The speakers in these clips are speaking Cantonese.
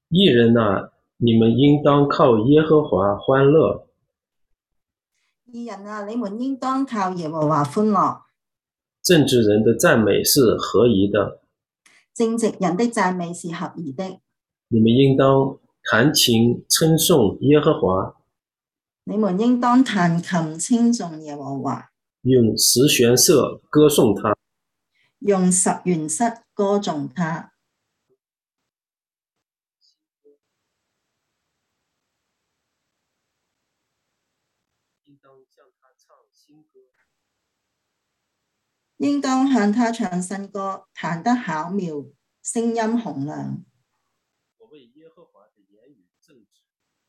义人呐、你们应当靠耶和华欢乐， 义人啊，你們應當靠耶和華歡樂， 正直人的讚美是合宜的。 正直人的讚美是合宜的。 你们应当彈琴稱頌耶和華， 你們應當彈琴稱頌耶和華， 用十弦瑟歌頌他。 用十弦瑟歌頌他。 應當向他唱新歌， 應當向他唱新歌，彈得巧妙，聲音洪亮。 我為耶和華的言語正直，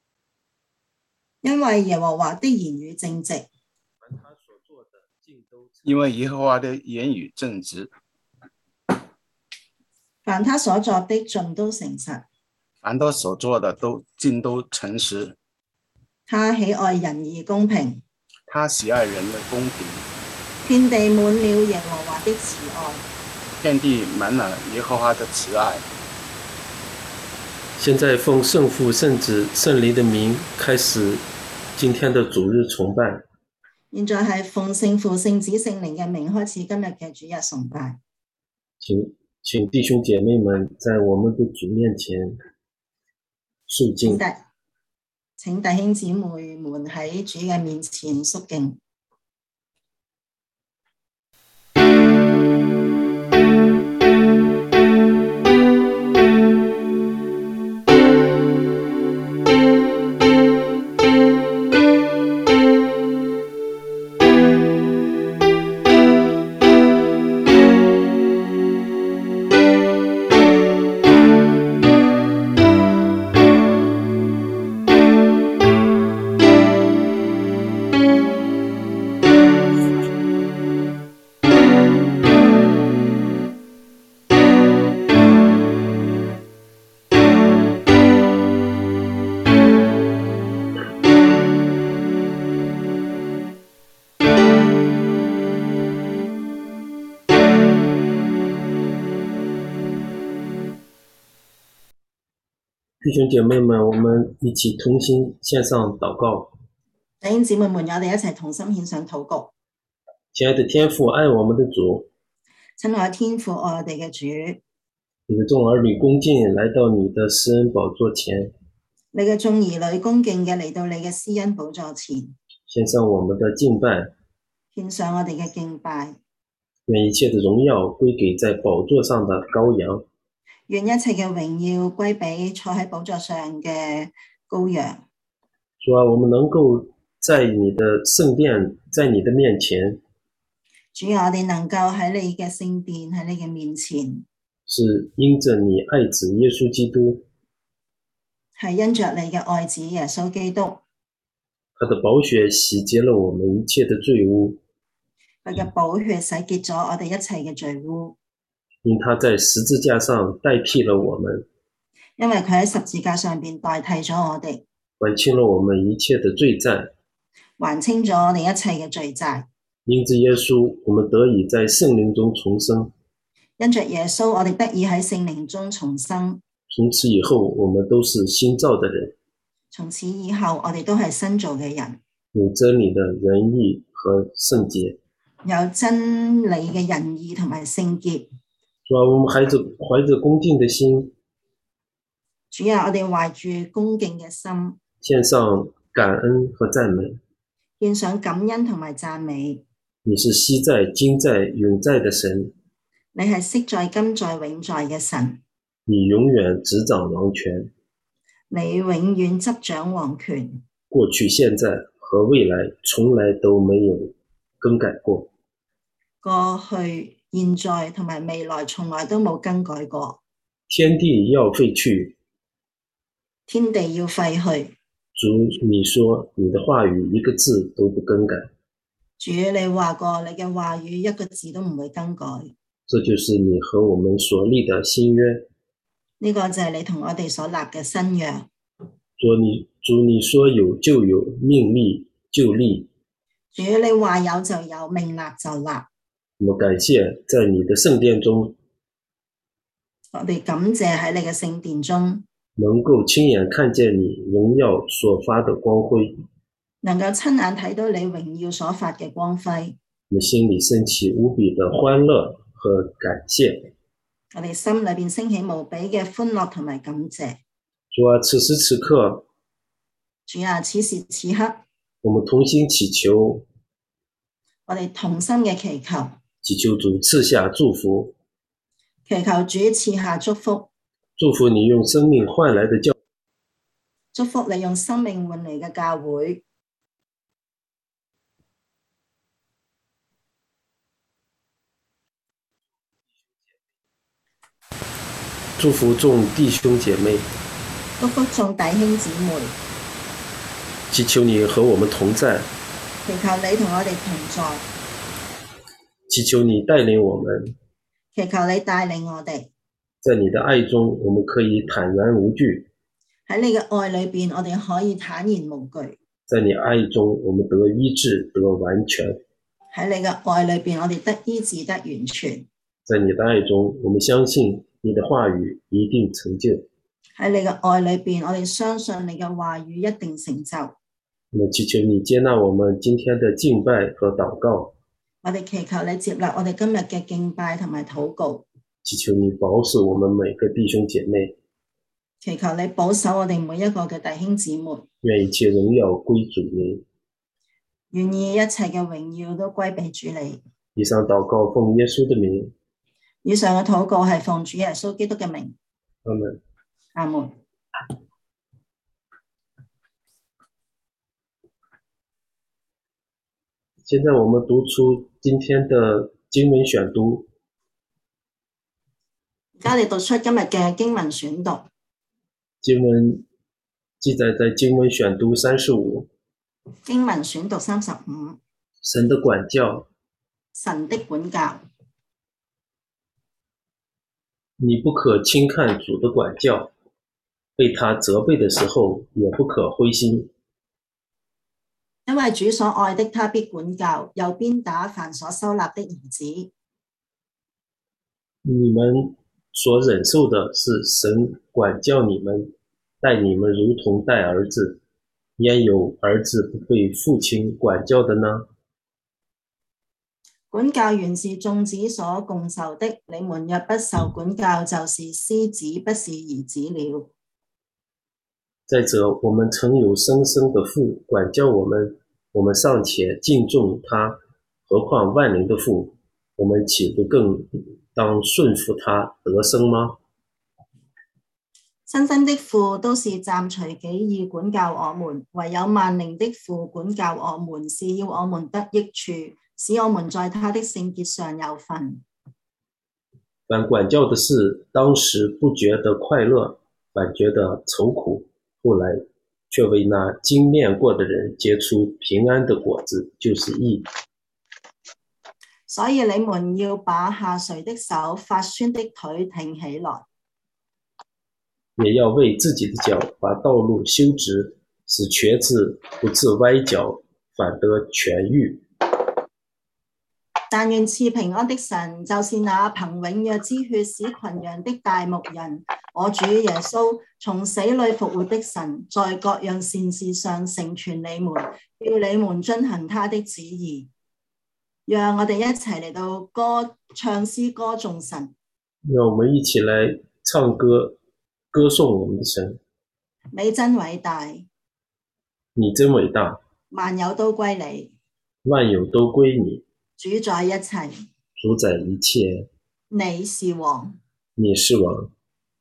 因為耶和華的言語正直， 凡他所做的盡都因為耶和華的言語正直， 凡他所作的盡都誠實。 凡他所做的盡都誠實。 他喜愛仁義公平， 他喜愛人的公平。 遍地滿了耶和華的慈愛， 遍地滿了耶和華的慈愛。 現在奉聖父、聖子、聖靈的名開始今天的主日崇拜。 現在係奉聖父、聖子、聖靈嘅名開始今日嘅主日崇拜。 請弟兄姐妹們在我們的主面前肅靜。 請弟兄姊妹們喺主嘅面前肅敬。 弟兄姐妹們，我們一起同心獻上禱告。 弟兄姊妹們，我哋一齊同心獻上禱告。 親愛的天父，愛我們的主， 親愛天父，愛我哋嘅主， 你的眾兒女恭敬來到你的施恩寶座前， 你嘅眾兒女恭敬嘅嚟到你嘅施恩寶座前， 獻上我們的敬拜， 獻上我哋嘅敬拜， 願一切的榮耀歸給在寶座上的羔羊， 願一切嘅榮耀歸俾坐喺寶座上嘅羔羊。 主啊，我們能夠在你的聖殿，在你的面前， 主啊，我哋能夠喺你嘅聖殿，喺你嘅面前， 是因着你愛子耶穌基督， 係因着你嘅愛子耶穌基督， 他的寶血洗潔了我們一切的罪污， 佢嘅寶血洗潔咗我哋一切嘅罪污， 因他在十字架上代替了我們， 因為佢喺十字架上邊代替咗我哋， 還清了我們一切的罪債， 還清咗我哋一切嘅罪債。 因着耶穌，我們得以在聖靈中重生， 因着耶穌，我哋得以喺聖靈中重生。 從此以後，我們都是新造的人， 從此以後，我哋都係新造嘅人， 有真理的仁義和聖潔。 有真理嘅仁義同埋聖潔。 主啊，我們懷着恭敬的心， 主啊，我哋懷住恭敬嘅心， 獻上感恩和讚美。 獻上感恩同埋讚美。 你是昔在、今在、永在的神， 你係昔在、今在、永在嘅神， 你永遠執掌王權， 你永遠執掌王權， 過去、現在和未來從來都沒有更改過。 過去、現在同埋未來從來都冇更改過。 天地要廢去， 天地要廢去。 主，你說你的話語一個字都不更改， 主，你話過你嘅話語一個字都唔會更改。 這就是你和我們所立的新約。 呢個就係你同我哋所立嘅新約。 主，你說有就有，命立就立。 主，你話有就有，命立就立。 我們感謝在你的聖殿中， 我哋感謝喺你嘅聖殿中， 能够亲眼看见你荣耀所发的光辉， 能夠親眼睇到你榮耀所發嘅光輝， 我們心裡升起無比的歡樂和感謝。 我哋心裏邊升起無比嘅歡樂同埋感謝。 主啊，此時此刻， 主啊，此時此刻， 我們同心祈求， 我哋同心嘅祈求， 祈求主賜下祝福， 祈求主賜下祝福， 祝福你用生命換來的教， 祝福你用生命換嚟嘅教會， 祝福眾弟兄姐妹， 祝福眾弟兄姊妹， 祈求你和我們同在， 祈求你同我哋同在， 祈求你帶領我們， 祈求你帶領我哋， 在你的愛中，我們可以坦然無懼， 喺你嘅愛裏邊，我哋可以坦然無懼， 在你愛中，我們得醫治，得完全， 喺你嘅愛裏邊，我哋得醫治，得完全， 在你的愛中，我們相信你的話語一定成就， 喺你嘅愛裏邊，我哋相信你嘅話語一定成就。 我們祈求你接納我們今天的敬拜和禱告， 我哋祈求你接納我哋今日嘅敬拜同埋禱告， 祈求你保守我們每個弟兄姐妹， 祈求你保守我哋每一個嘅弟兄姊妹， 願一切榮耀歸主名。 願意一切嘅榮耀都歸俾主你。 以上禱告奉耶穌的名， 以上嘅禱告係奉主耶穌基督嘅名。 阿們。 阿門。 現在我們讀出今天的經文選讀。 而家你讀出今日嘅經文選讀。 經文記載在經文選讀35。 經文選讀35。 神的管教。 神的管教。 你不可輕看主的管教，被他責備的時候，也不可灰心。 因為主所愛的，他必管教，又鞭打凡所收納的兒子。 你們所忍受的是神管教你們，待你們如同待兒子，焉有兒子不被父親管教的呢？ 管教原是眾子所共受的，你們若不受管教，就是私子，不是兒子了。 再者，我們曾有生身的父管教我們尚且敬重他，何況萬靈的父，我們豈不更當順服他得生嗎？ 生身的父都是暫隨己意管教我們，唯有萬靈的父管教我們，是要我們得益處，使我們在他的聖潔上有份。 凡管教的事，當時不覺得快樂，反覺得愁苦，後來卻為那經練過的人結出平安的果子，就是義。 所以你們要把下垂的手、發酸的腿挺起來， 也要為自己的腳把道路修直，使瘸子不致歪腳，反得痊癒。 但願賜平安的神，就是那憑永約之血使群羊的大牧人，我主耶穌從死裏復活的神，在各樣善事上成全你們，要你們遵行他的旨意。讓我哋一齊嚟到唱詩歌頌神。 讓我們一起來唱歌，歌頌我們的神。 你真偉大， 你真偉大， 萬有都歸你， 萬有都歸你， 主宰一切， 主宰一切， 你是王， 你是王。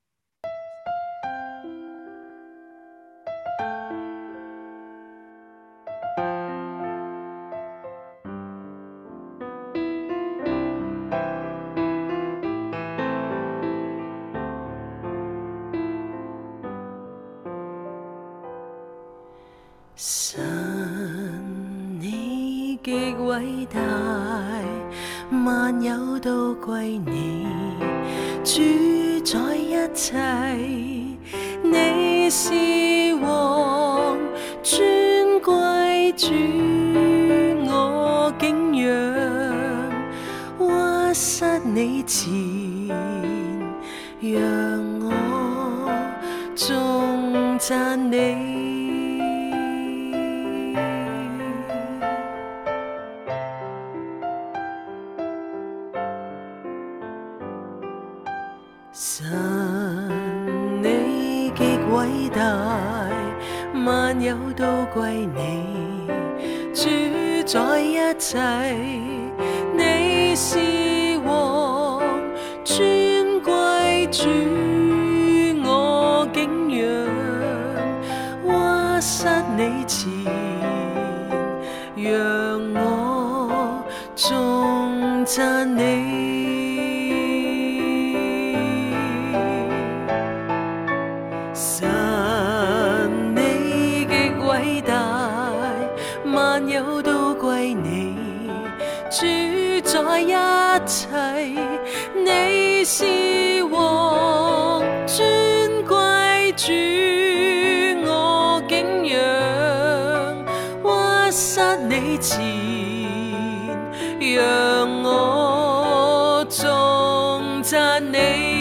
神你極偉大，萬有都歸你，主宰一切，你是王，尊貴主我敬仰，屈膝你前，讓我赞你。神，你極偉大，萬有都歸你，主宰一切，你是王，尊貴主，我景仰，屈膝你前，讓我頌讚你。神，你極偉大，萬有都歸你，主宰一切，你是王，尊貴主，我景仰，屈膝你前，讓我頌讚你。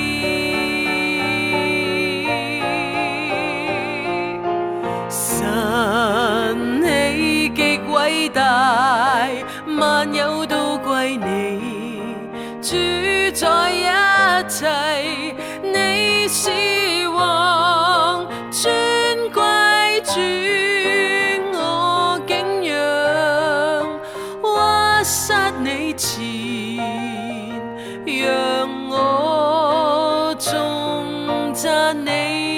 神，你極偉大，萬有都歸你，主宰一切，你是王，尊貴主，我景仰，屈膝你前，讓我頌讚你。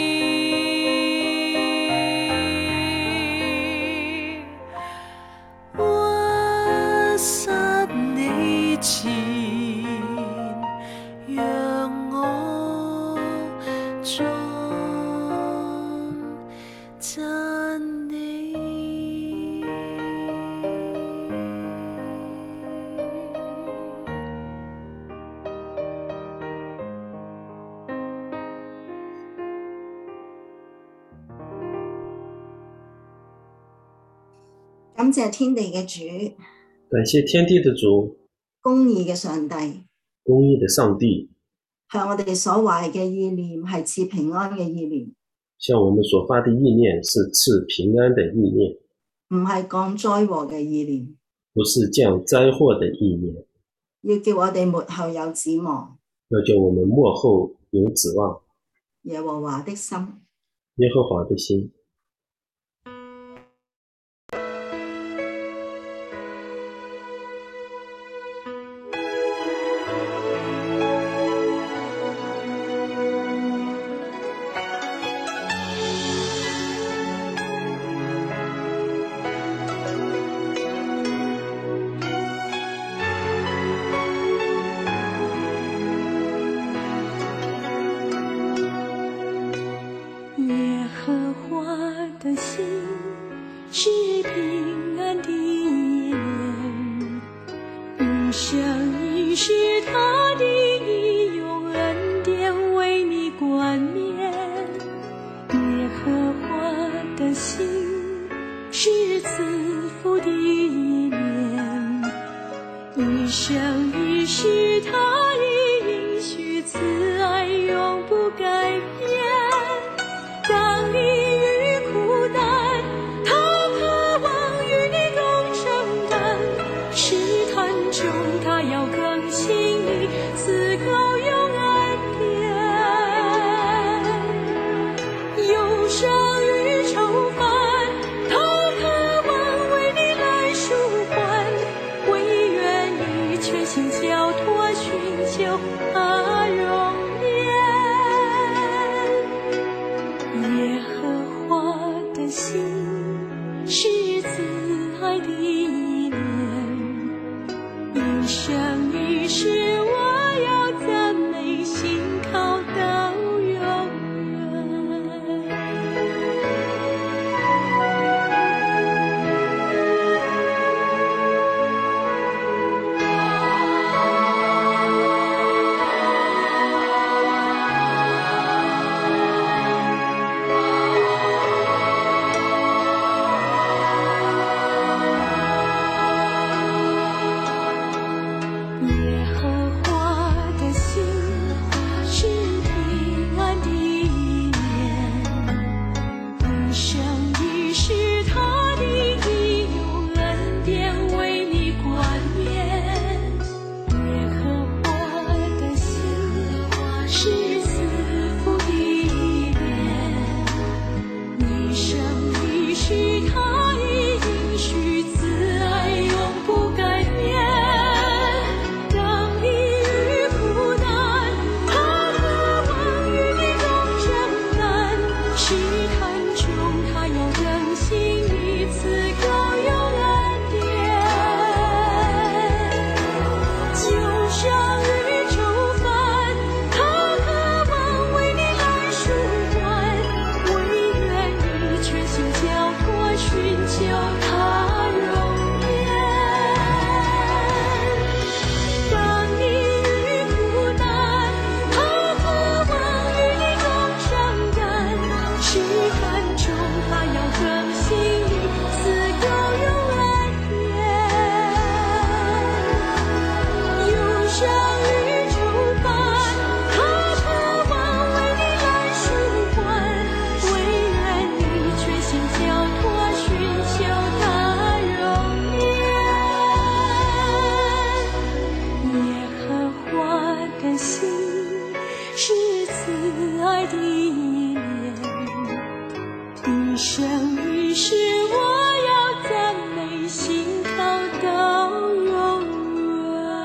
前，讓我頌讚你。 感謝天地嘅主， 感謝天地的主， 公義嘅上帝， 公義的上帝， 向我哋所懷嘅意念係賜平安嘅意念， 向我們所發的意念是賜平安的意念， 唔係降災禍嘅意念， 不是降災禍的意念， 要叫我哋末後有指望， 要叫我們末後有指望。 耶和華的心， 耶和華的心。 是平安的意念，一生一世他的义用恩典为你冠冕。耶和华的心是赐福的意念，一生一世他的应许慈爱永不改变。当你遇苦难，他要更新你，赐高用恩典，忧伤与愁烦，他渴望为你来舒缓，唯愿你全心交托，寻求他容颜。耶和华的心是慈爱的意念，一生一世我要赞美信靠到永远。 是慈父的脸，一生一世他已应许慈爱永不改变。当你遇苦难，他渴望与你共承担，试探中他要更新你，赐够用恩典。就像宇宙般，他渴望为你来赎还，唯愿你全心交托，寻求他容颜。当你遇苦难，他渴望与你共承担，试探中他要更新你，赐够用恩典。又像宇宙般，他渴望为你来赎还，唯愿你全心交托，寻求他容颜。耶和华的心是慈爱的脸，一生一世我要赞美，信靠到永远。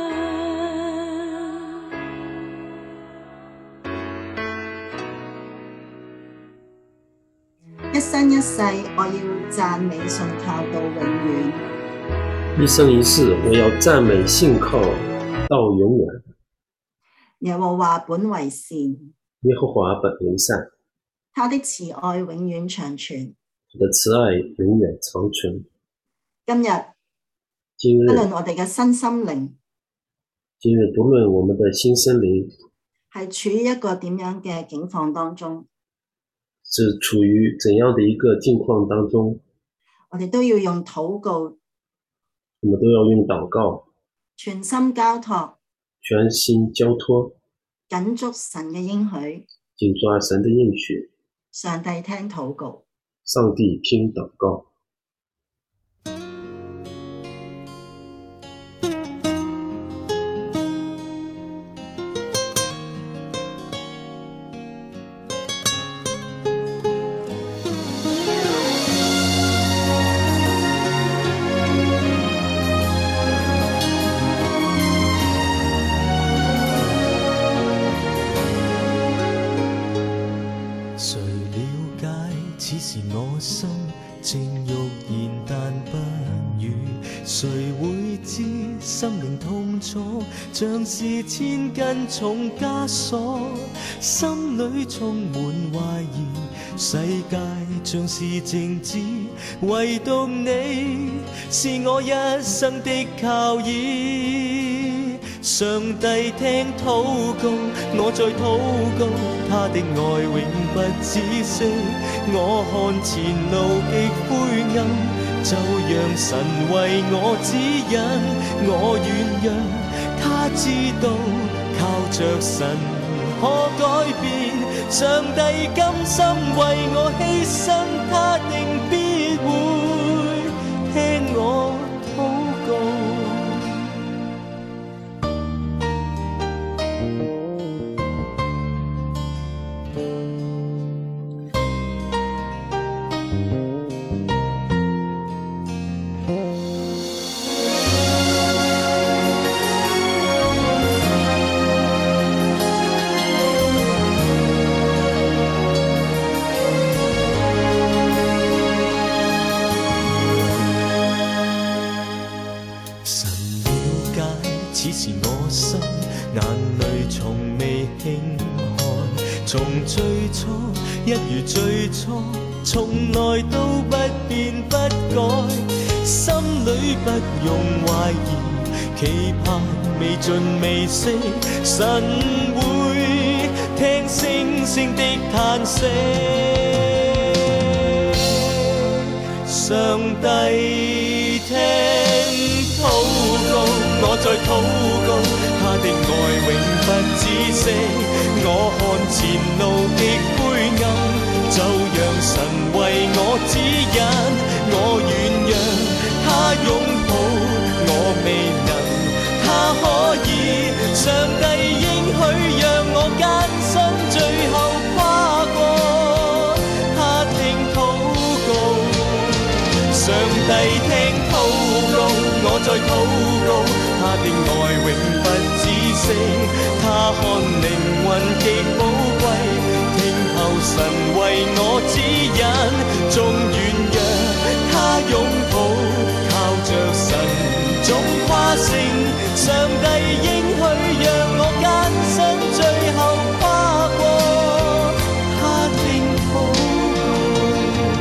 一生一世，我要讚美信靠到永遠。 一生一世，我要赞美信靠到永远。 耶和華本為善， 耶和华本为善， 他的慈愛永遠長存。 他的慈爱永远长存。 今日今日不論我哋嘅身心靈不论我们的新生灵係處於一個點樣嘅境況當中， 是处于怎样的一个境况当中， 我哋都要用禱告、 我们都要用祷告、 全心交託， 全心交托， 緊捉神嘅應許， 紧抓神的应许， 上帝聽禱告。 上帝听祷告。 谁了解此时我心正欲言但不语？谁会知心灵痛楚像是千斤重枷锁，心里充满怀疑，世界像是静止，唯独你是我一生的靠倚。上帝聽禱告，我在禱告，他的愛永不止息。我看前路極灰暗，就讓神為我指引。我願讓他知道，靠着神可改變。上帝甘心為我犧牲，他定必會聽我禱告。此時我心眼淚從未輕看，從最初一如最初，從來都不變不改，心裏不用懷疑，期盼未盡未息，神會聽星星的嘆息。上帝聽禱告，我在禱告，他的愛永不止息。我看前路的灰暗，就讓神為我指引。我願讓他擁抱，我未能，他可以。上帝應許讓我帝聽禱告，我在禱告，他的愛永不止息，他看靈魂極寶貴，聽候神為我指引，縱軟弱他擁抱，靠着神總跨勝，上帝應許讓我艱辛最後跨過，他聽禱告。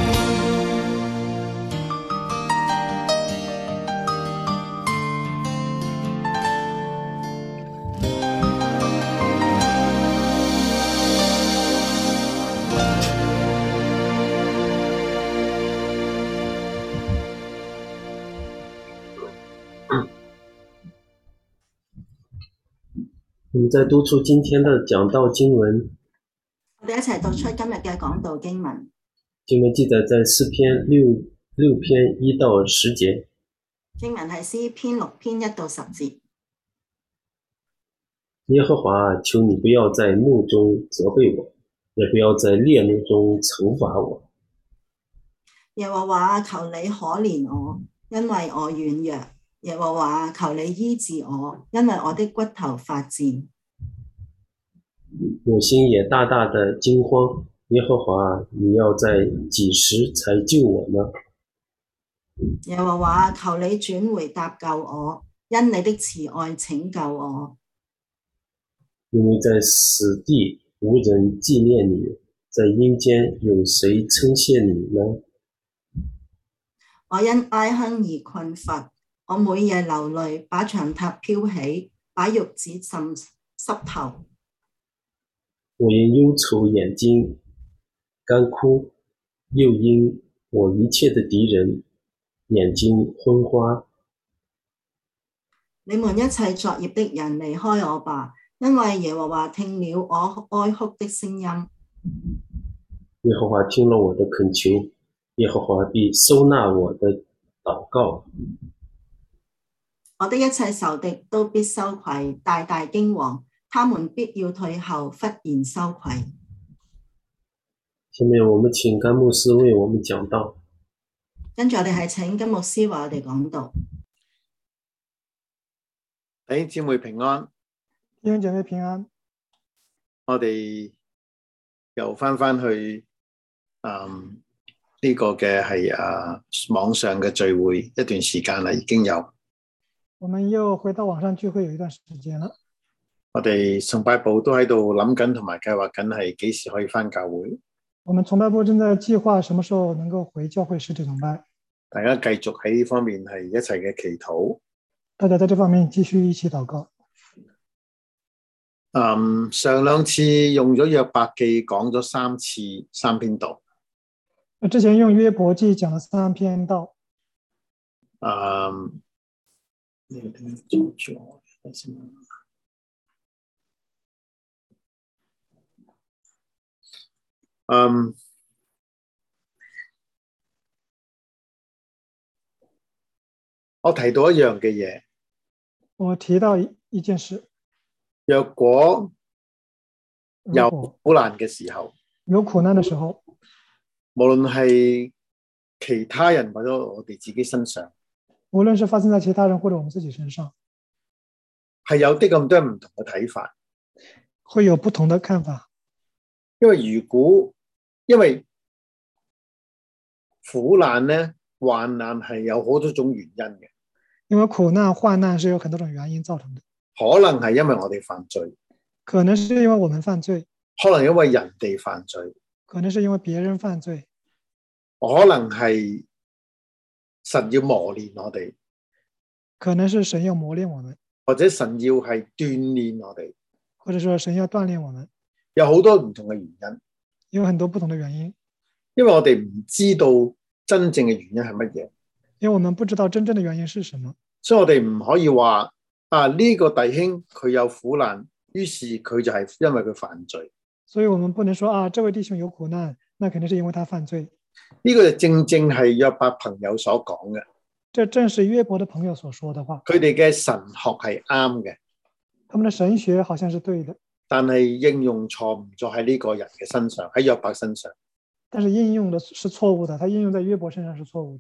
我们再读出今天的讲道经文， 我哋一齊讀出今日嘅講道經文。 经文记载在诗篇六篇1到10节。 經文係詩篇6篇1到10節。 耶和华啊，求你不要在怒中责备我，也不要在烈怒中惩罚我。 耶和華求你可憐我，因為我軟弱。耶和華求你醫治我，因為我的骨頭發顫。 我心也大大的驚慌，耶和華啊，你要在幾時才救我呢？ 耶和華求你轉回搭救我，因你的慈愛拯救我。 因為在死地無人紀念你，在陰間有誰稱謝你呢？ 我因哀哼而困乏，我每夜流淚，把牆塔飄起，把褥子浸濕透。 我因憂愁眼睛乾枯，又因我一切的敵人眼睛昏花。 你們一切作孽的人離開我吧，因為耶和華聽了我哀哭的聲音。 耶和華聽了我的懇求，耶和華必收納我的禱告。 我的一切仇敵都必羞愧，大大驚惶，他們必要退後，忽然羞愧。 下面我們請甘牧師為我們講道。 跟住我哋係請金牧師為我哋講道。 弟兄姊妹平安， 弟兄姐妹平安。 我哋又翻去呢個嘅係網上嘅聚會一段時間啦，已經有。 我們又回到網上聚會有一段時間了。 我哋崇拜部都喺度諗緊同埋計劃緊係幾時可以翻教會。 我們崇拜部正在計劃什麼時候能夠回教會實體崇拜。 大家繼續喺呢方面係一齊嘅祈禱。 大家在這方面繼續一起禱告。 上兩次用咗約伯記講咗3篇道。 之前用約伯記講了3篇道。 我提到一樣嘅嘢。 我提到一件事。 若果有苦難嘅時候， 有苦難的時候， 無論係其他人或者我哋自己身上， 無論是發生在其他人或者我們自己身上， 係有啲咁多唔同嘅睇法， 會有不同的看法。 因為苦難呢，患難係有好多種原因嘅。 因為苦難患難是有很多種原因造成的。 可能係因為我哋犯罪， 可能是因為我們犯罪， 可能因為人哋犯罪， 可能是因為別人犯罪， 可能係神要磨練我哋， 可能是神要磨練我們， 或者神要係鍛鍊我哋， 或者說神要鍛鍊我們， 有好多唔同嘅原因， 有很多不同的原因， 因為我哋唔知道真正嘅原因係乜嘢， 因為我們不知道真正的原因是什麼， 所以我哋唔可以話呢個弟兄佢有苦難，於是佢就係因為佢犯罪。 所以我們不能說這位弟兄有苦難，那肯定是因為他犯罪。 呢個就正正係約伯朋友所講嘅。 這正是約伯的朋友所說的話。 佢哋嘅神學係啱嘅， 他們的神學好像是對的， 但係應用錯誤咗喺呢個人嘅身上，喺約伯身上。 但是應用的是錯誤的，他應用在約伯身上是錯誤的。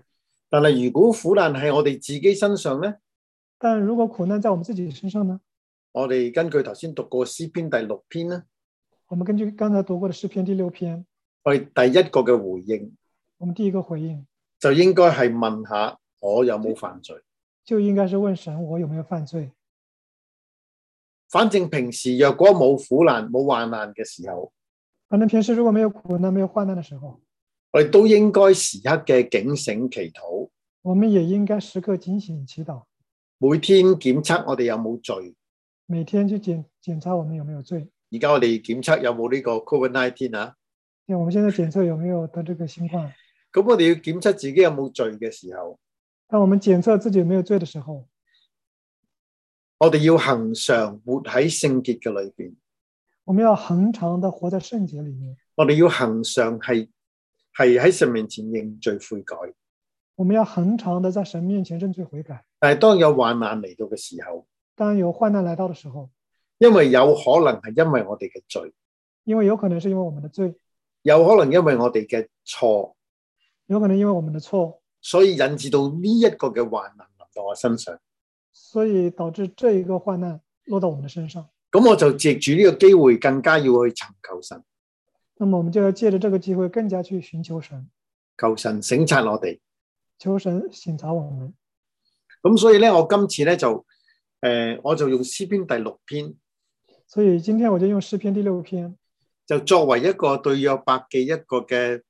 但係如果苦難係我哋自己身上咧， 但如果苦難在我們自己身上呢？ 我哋根據頭先讀過詩篇第6篇咧， 我們根據剛才讀過的詩篇第6篇， 我哋第一個嘅回應， 我們第一個回應就應該係問下我有冇犯罪， 就應該是問神我有沒有犯罪。 反正平時若果冇苦難冇患難嘅時候， 反正平時如果沒有苦難沒有患難的時候， 我哋都應該時刻嘅警醒祈禱， 我們也應該時刻警醒祈禱， 每天檢測我哋有冇罪。 每天去檢查我們有沒有罪。 而家我哋檢測有冇呢個 COVID-19 啊？ 我們現在檢測有沒有得這個新冠？ 咁我哋要檢測自己有冇罪嘅時候， 當我們檢測自己有沒有罪的時候， 我哋要恆常活喺聖潔嘅裏邊。 我們要恆常的活在聖潔裏面。 我哋要恆常係喺神面前認罪悔改。 我們要恆常的在神面前認罪悔改。 但係當有患難嚟到嘅時候， 當有患難來到的時候， 因為有可能係因為我哋嘅罪， 因為有可能是因為我們的罪， 有可能因為我哋嘅錯， 有可能因為我們的錯， 所以引致到呢一個嘅患難臨到我身上， 所以導致這一個患難落到我們的身上。 咁我就藉住呢個機會更加要去尋求神。 那麼我們就要借着這個機會更加去尋求神， 求神省察我哋， 求神省察我們。 咁所以咧，我今次咧我就用詩篇第6篇， 所以今天我就用詩篇第6篇， 就作為一個對約伯記一個嘅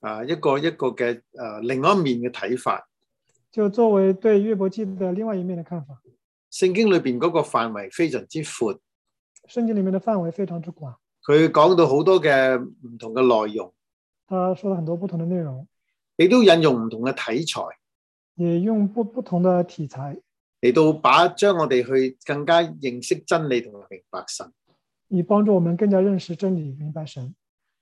另外一面嘅睇法， 就作為對約伯記的另外一面的看法。 聖經裏邊嗰個範圍非常之闊， 聖經裏面的範圍非常之廣， 佢講到好多嘅唔同嘅內容， 他說了很多不同的內容， 亦都引用唔同嘅題材， 也用不同的題材嚟到將我哋去更加認識真理同埋明白神， 以幫助我們更加認識真理明白神。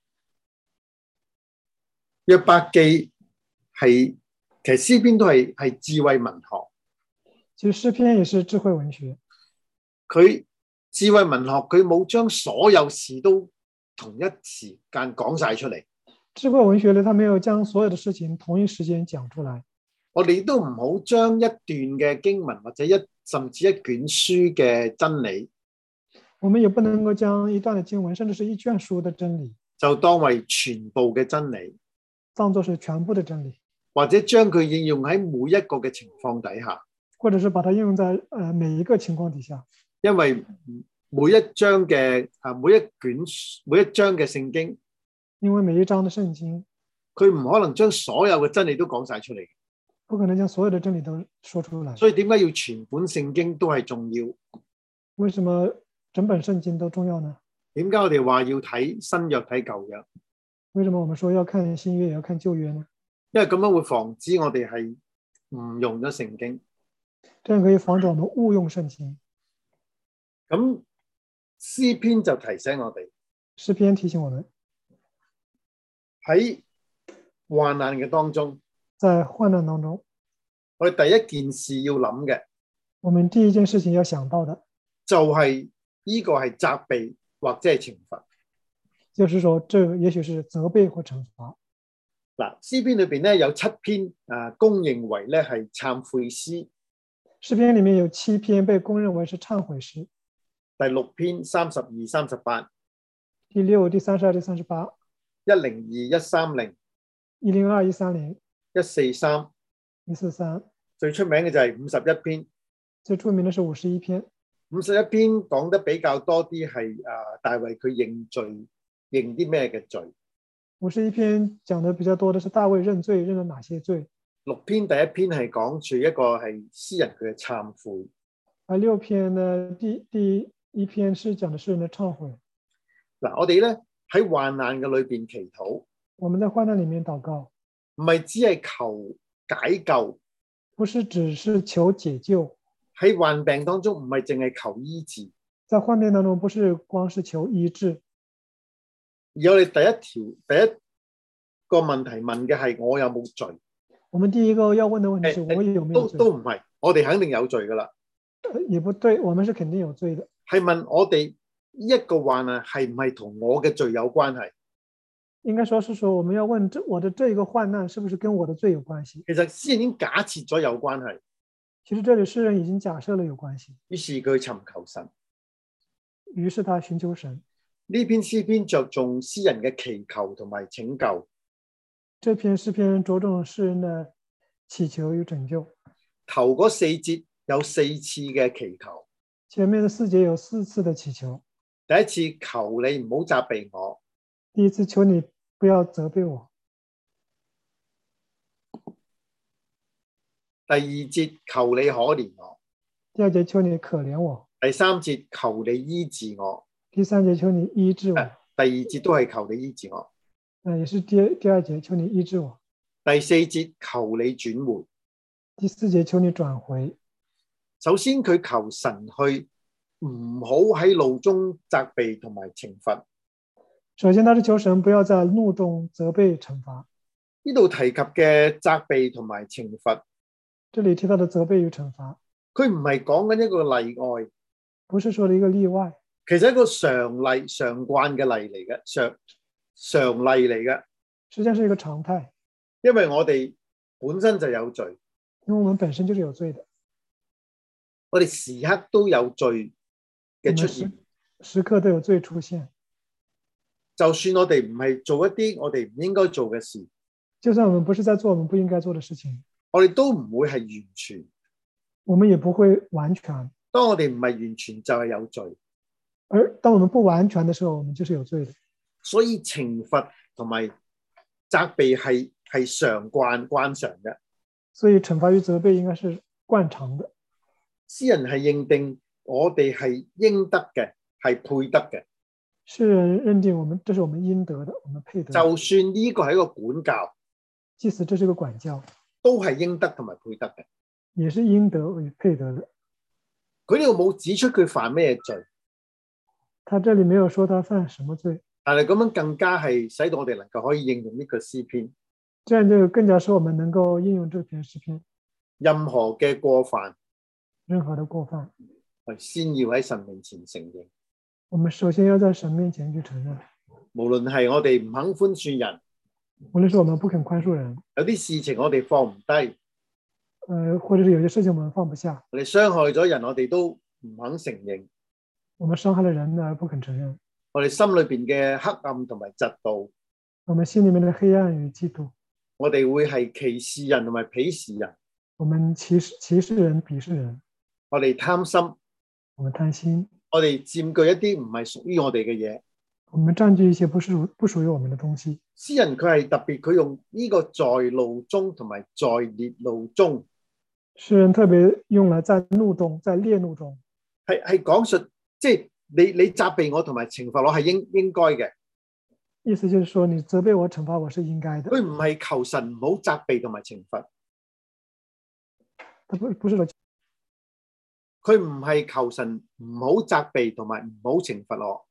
約伯記其實詩篇都係智慧文學， 其實詩篇也是智慧文學， 佢智慧文學佢冇將所有事都同一時間講晒出嚟。 智慧文學呢，他沒有將所有的事情同一時間講出來。 我哋都唔好將一段嘅經文或者甚至一卷書嘅真理， 我們也不能夠將一段的經文，甚至是一卷書的真理， 就當為全部嘅真理， 當作是全部的真理， 或者將佢應用喺每一個嘅情況底下， 或者是把它應用在每一個情況底下。 因為每一章嘅每一章嘅聖經， 因為每一章的聖經， 佢唔可能將所有嘅真理都講晒出嚟， 不可能將所有的真理都說出來。 所以點解要全本聖經都係重要？ 為什麼整本聖經都重要呢？ 點解我哋話要睇新約睇舊約？ 為什麼我們說要看新約也要看舊約呢？ 因為咁樣會防止我哋係誤用咗聖經， 這樣可以防止我們誤用聖經。 咁詩篇就提醒我哋， 詩篇提醒我們喺患難嘅當中， 在患難當中， 我哋第一件事要諗嘅， 我們第一件事情要想到的， 就係呢個係責備或者係懲罰。 就是說，這也許是責備或懲罰。 嗱，詩篇裏邊咧有7篇公認為咧係懺悔詩。 詩篇裏面有7篇被公認為是懺悔詩。 第6篇32、38， 第6、第32、第38， 102、130、 102、130、 143、 143， 最出名嘅就係51篇。 最出名的是51篇。 51篇講得比較多啲係大衛佢認罪，認啲咩嘅罪 ？51篇講得比較多的是大衛認罪，認了哪些罪 ？6篇第一篇係講住一個係詩人佢嘅懺悔。 而6篇呢，第一篇是講的詩人的懺悔。 嗱，我哋咧喺患難嘅裏邊祈禱， 我們在患難裏面禱告， 唔係只係求解救， 不是只是求解救。 喺患病當中唔係淨係求醫治， 在患病當中不是光是求醫治， 而我哋第一個問題問嘅係我有冇罪？ 我們第一個要問的問題是我有沒有罪？ 都唔係，我哋肯定有罪噶啦。 也不對，我們是肯定有罪的。 係問我哋呢一個患難係唔係同我嘅罪有關係？ 应該說是說，我們要問我的這個患難是不是跟我的罪有關係？ 其實詩人已經假設咗有關係， 其實這裡詩人已經假設了有關係， 於是佢尋求神。 於是他尋求神。 呢篇詩篇着重詩人嘅祈求同埋拯救。 這篇詩篇着重詩人的祈求與拯救。 頭嗰4節有4次嘅祈求。 前面的4節有4次的祈求。 第一次求你唔好責備我。 第一次求你不要責備我。 第二節求你可憐我。 第二節求你可憐我。 第三節求你醫治我。 第三節求你醫治我。 第二節都係求你醫治我。 也是第二節求你醫治我。 第四節求你轉回。 第四節求你轉回。 首先佢求神去唔好喺怒中責備同埋懲罰。 首先他是求神不要在怒中責備懲罰。 呢度提及嘅責備同埋懲罰， 這裡提到的責備與懲罰， 佢唔係講緊一個例外， 不是說了一個例外， 其實一個常例常慣嘅例嚟嘅，常例嚟嘅， 實際上是一個常態， 因為我哋本身就有罪， 因為我們本身就是有罪的， 我哋時刻都有罪嘅出現， 時刻都有罪出現。 就算我哋唔係做一啲我哋唔應該做嘅事， 就算我們不是在做我們不應該做的事情， 我哋都唔會係完全， 我們也不會完全。 當我哋唔係完全就係有罪， 而當我們不完全的時候，我們就是有罪的。 所以懲罰同埋責備係常慣常嘅。 所以懲罰與責備應該是慣常的。 詩人係認定我哋係應得嘅，係配得嘅。 詩人認定我們這是我們應得的，我們配得的。 就算呢個係一個管教， 即使這是一個管教， 都係應得同埋配得嘅， 也是應得與配得的。 佢呢度冇指出佢犯咩罪， 他這裡沒有說他犯什麼罪， 但係咁樣更加係使到我哋能夠可以應用呢個詩篇。 這樣就更加使我們能夠應用這篇詩篇。 任何嘅過犯， 任何的過犯， 先要喺神面前承認。 我們首先要在神面前去承認。 無論係我哋唔肯寬恕人， 無論是我們不肯寬恕人， 有啲事情我哋放唔低， 或者是有些事情我們放不下， 我哋傷害咗人，我哋都唔肯承認。 我們傷害了人而不肯承認， 我哋心裏邊嘅黑暗同埋嫉妒， 我們心裏面的黑暗與嫉妒， 我哋會係歧視人同埋鄙視人， 我們歧視人鄙視人， 我哋貪心， 我們貪心， 我哋佔據一啲唔係屬於我哋嘅嘢， 我們佔據一些不屬於我們的東西。 詩人佢係特別，佢用呢個在怒中同埋在烈怒中， 詩人特別用來在怒中，在烈怒中， 係講述，即係你責備我同埋懲罰我係應該嘅。 意思就是說，你責備我、懲罰我是應該的。 佢唔係求神唔好責備同埋懲罰， 不是佢唔係求神唔好責備同埋唔好懲罰我。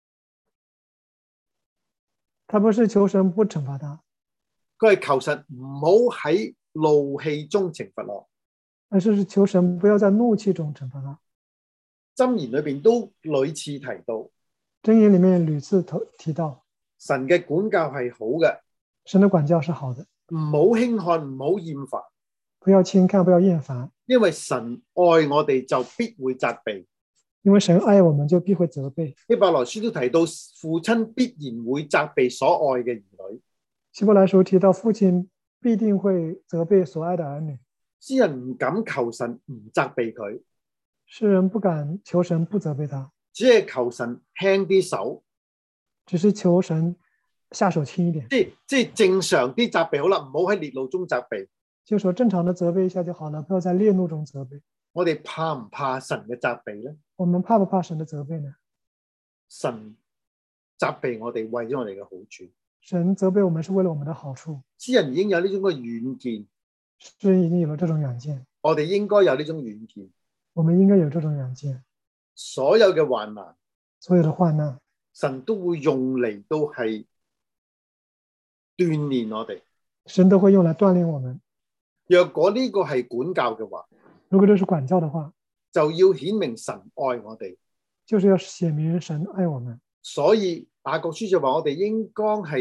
他不是求神不懲罰他， 佢係求神唔好喺怒氣中懲罰我， 而是求神不要在怒氣中懲罰他。 箴言裏邊都屢次提到， 箴言裏面屢次提到， 神嘅管教係好嘅， 神的管教是好的， 唔好輕看，唔好厭煩， 不要輕看，不要厭煩， 因為神愛我哋就必會責備。 因為神愛我們就必會責備。 希伯來書都提到父親必然會責備所愛嘅兒女。 希伯來書提到父親必定會責備所愛的兒女。 詩人唔敢求神唔責備佢， 詩人不敢求神不責備他， 只係求神輕啲手， 只是求神下手輕一點。 即係正常啲責備好啦，唔好喺烈怒中責備。 就說正常的責備一下就好了，不要在烈怒中責備。 我哋怕唔怕神嘅責備呢？ 我們怕不怕神的責備呢？ 神責備我哋為咗我哋嘅好處， 神責備我們是為了我們的好處。 詩人已經有呢種嘅遠見， 詩人已經有了這種遠見， 我哋應該有呢種遠見。 我們應該有這種遠見。 所有嘅患難， 所有的患難， 神都會用嚟都係鍛鍊我哋。 神都會用來鍛鍊我們。 若果呢個係管教嘅話， 如果這是管教的話， 就要顯明神愛我哋， 就是要顯明神愛我們。 所以雅各書就話我哋應該係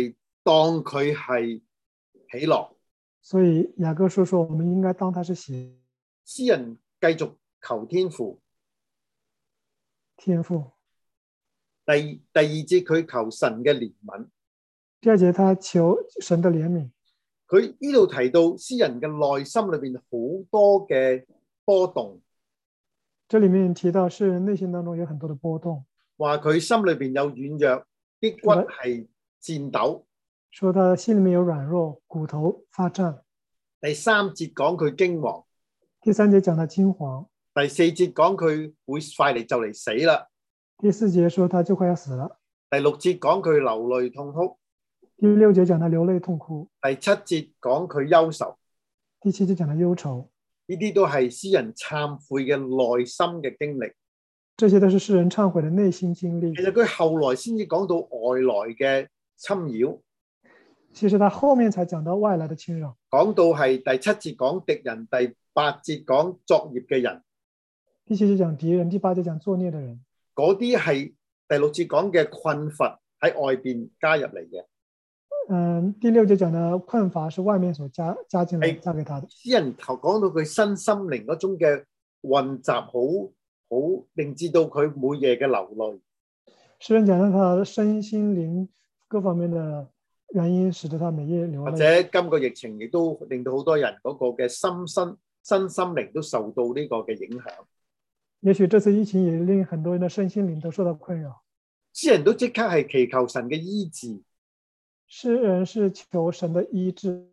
當佢係喜樂。 所以雅各書說，我們應該當他是喜。 詩人繼續求天父。 天父。 第二節佢求神嘅憐憫。 第二節他求神的憐憫。 佢呢度提到詩人嘅內心裏邊好多嘅波動。 這裡面提到詩人內心當中有很多的波動， 話佢心裏邊有軟弱，啲骨係顫抖。 說他心裡面有軟弱，骨頭發顫。 第三節講佢驚惶。 第三節講他驚惶。 第四節講佢會快嚟就嚟死啦。 第四節說他就快要死了。 第六節講佢流淚痛哭。 第六節講他流淚痛哭。 第七節講佢憂愁。 第七節講他憂愁。 呢啲都係詩人懺悔嘅內心嘅經歷。 這些都是詩人懺悔嘅內心經歷。 其實佢後來先至講到外來嘅侵擾。 其實他後面才講到外來的侵擾。 講到係第七節講敵人，第八節講作孽嘅人。 第七節講敵人，第八節講作孽嘅人。 嗰啲係第六節講嘅困乏喺外邊加入嚟嘅。 第六節講嘅困乏是外面所加進來加給他的。詩人講到佢身心靈嗰種嘅混雜，好令至到佢每夜嘅流淚。 詩人講到他身心靈各方面嘅原因，使得他每夜流淚。 或者今個疫情亦都令到好多人嗰個嘅身心靈都受到呢個嘅影響。 也許這次疫情也令很多人的身心靈都受到困擾。 詩人都即刻係祈求神嘅醫治。 詩人是求神的醫治。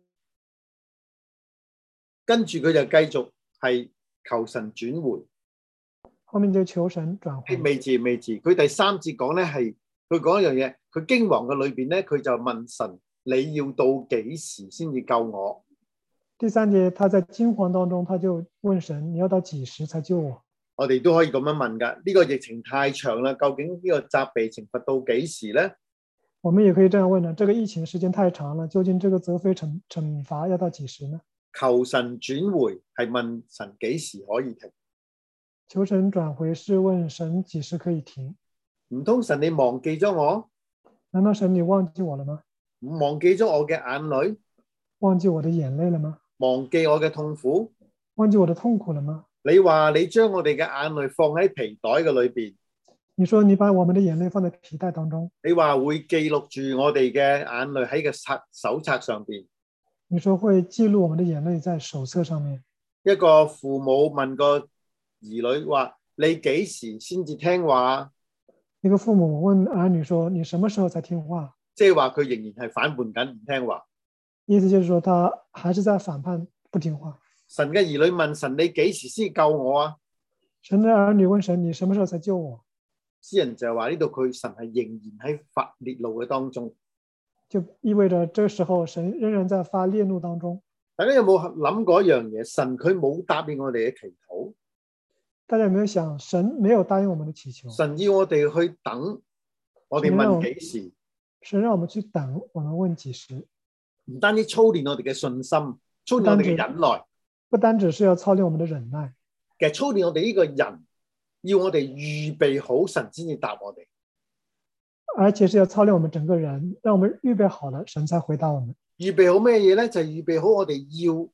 跟住佢就繼續係求神轉回。 後面就求神轉回。 未治。佢第三節講咧係佢講一樣嘢，佢驚惶嘅裏邊咧，佢就問神：你要到幾時先至救我？ 第三節，他在驚惶當中，他就問神：你要到幾時才救我？ 我哋都可以咁樣問㗎。呢個疫情太長啦，究竟呢個責備懲罰到幾時咧？ 我們也可以這樣問呢：這個疫情時間太長了，究竟這個責備懲罰要到幾時呢？ 求神轉回係問神幾時可以停？ 求神轉回是問神幾時可以停？ 唔通神你忘記咗我？ 難道神你忘記我了嗎？ 忘記咗我嘅眼淚？ 忘記我的眼淚了嗎？ 忘記我嘅痛苦？ 忘記我的痛苦了嗎？ 你話你將我哋嘅眼淚放喺皮袋嘅裏邊。 你說你把我們的眼淚放在皮袋當中。 你話會記錄住我哋嘅眼淚喺個手冊上邊。 你說會記錄我們的眼淚在手冊上面。 一個父母問個兒女話：你幾時先至聽話？ 一個父母問兒女說：你什麼時候才聽話？ 即係話佢仍然係反叛緊，唔聽話。 意思就是說，他還是在反叛，不聽話。 神嘅兒女問神：你幾時先救我啊？ 神的兒女問神：你什麼時候才救我？ 詩人就話呢度佢神係仍然喺發烈怒嘅當中， 就意味着這個時候神仍然在發烈怒當中。 大家有冇諗過一樣嘢？神佢冇答應我哋嘅祈禱。 大家有沒有想，神沒有答應我們的祈求？ 神要我哋去等，我哋問幾時？ 神讓我們去等，我們問幾時？ 唔單止操練我哋嘅信心，操練我哋嘅忍耐， 不單只是要操練我們的忍耐， 其實操練我哋呢個人，要我哋預備好神先至答我哋， 而且是要操練我們整個人，讓我們預備好了，神才回答我們。 預備好咩嘢咧？就係預備好我哋要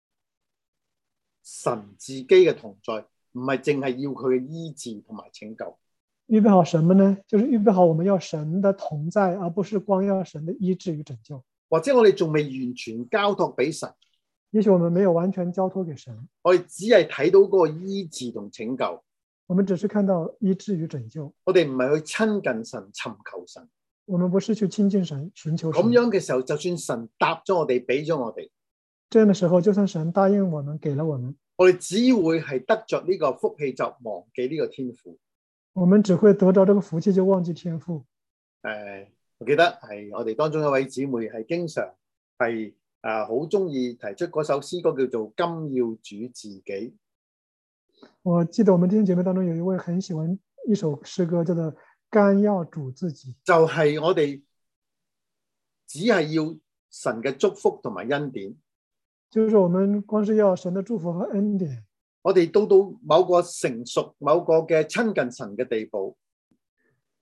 神自己嘅同在，唔係淨係要佢嘅醫治同埋拯救。 預備好什麼呢？就是預備好我們要神的同在，而不是光要神的醫治與拯救。 或者我哋仲未完全交託俾神， 也許我們沒有完全交託給神， 我哋只係睇到嗰個醫治同拯救。 我們只是看到醫治與拯救， 我哋唔係去親近神、尋求神。 我們不是去親近神、尋求神。 咁樣嘅時候，就算神答咗我哋，俾咗我哋， 這樣的時候，就算神答應我們，給了我們， 我哋只會係得着呢個福氣，就忘記呢個天父。 我們只會得着這個福氣，就忘記天父。 我記得係我哋當中一位姊妹係經常係好中意提出嗰首詩歌，叫做《今要主自己》。 我記得我們弟兄姐妹當中有一位很喜歡一首詩歌，叫做《甘要主自己》。 就係我哋只係要神嘅祝福同埋恩典。 就是我們光是要神的祝福和恩典。 我哋到某個成熟、某個嘅親近神嘅地步，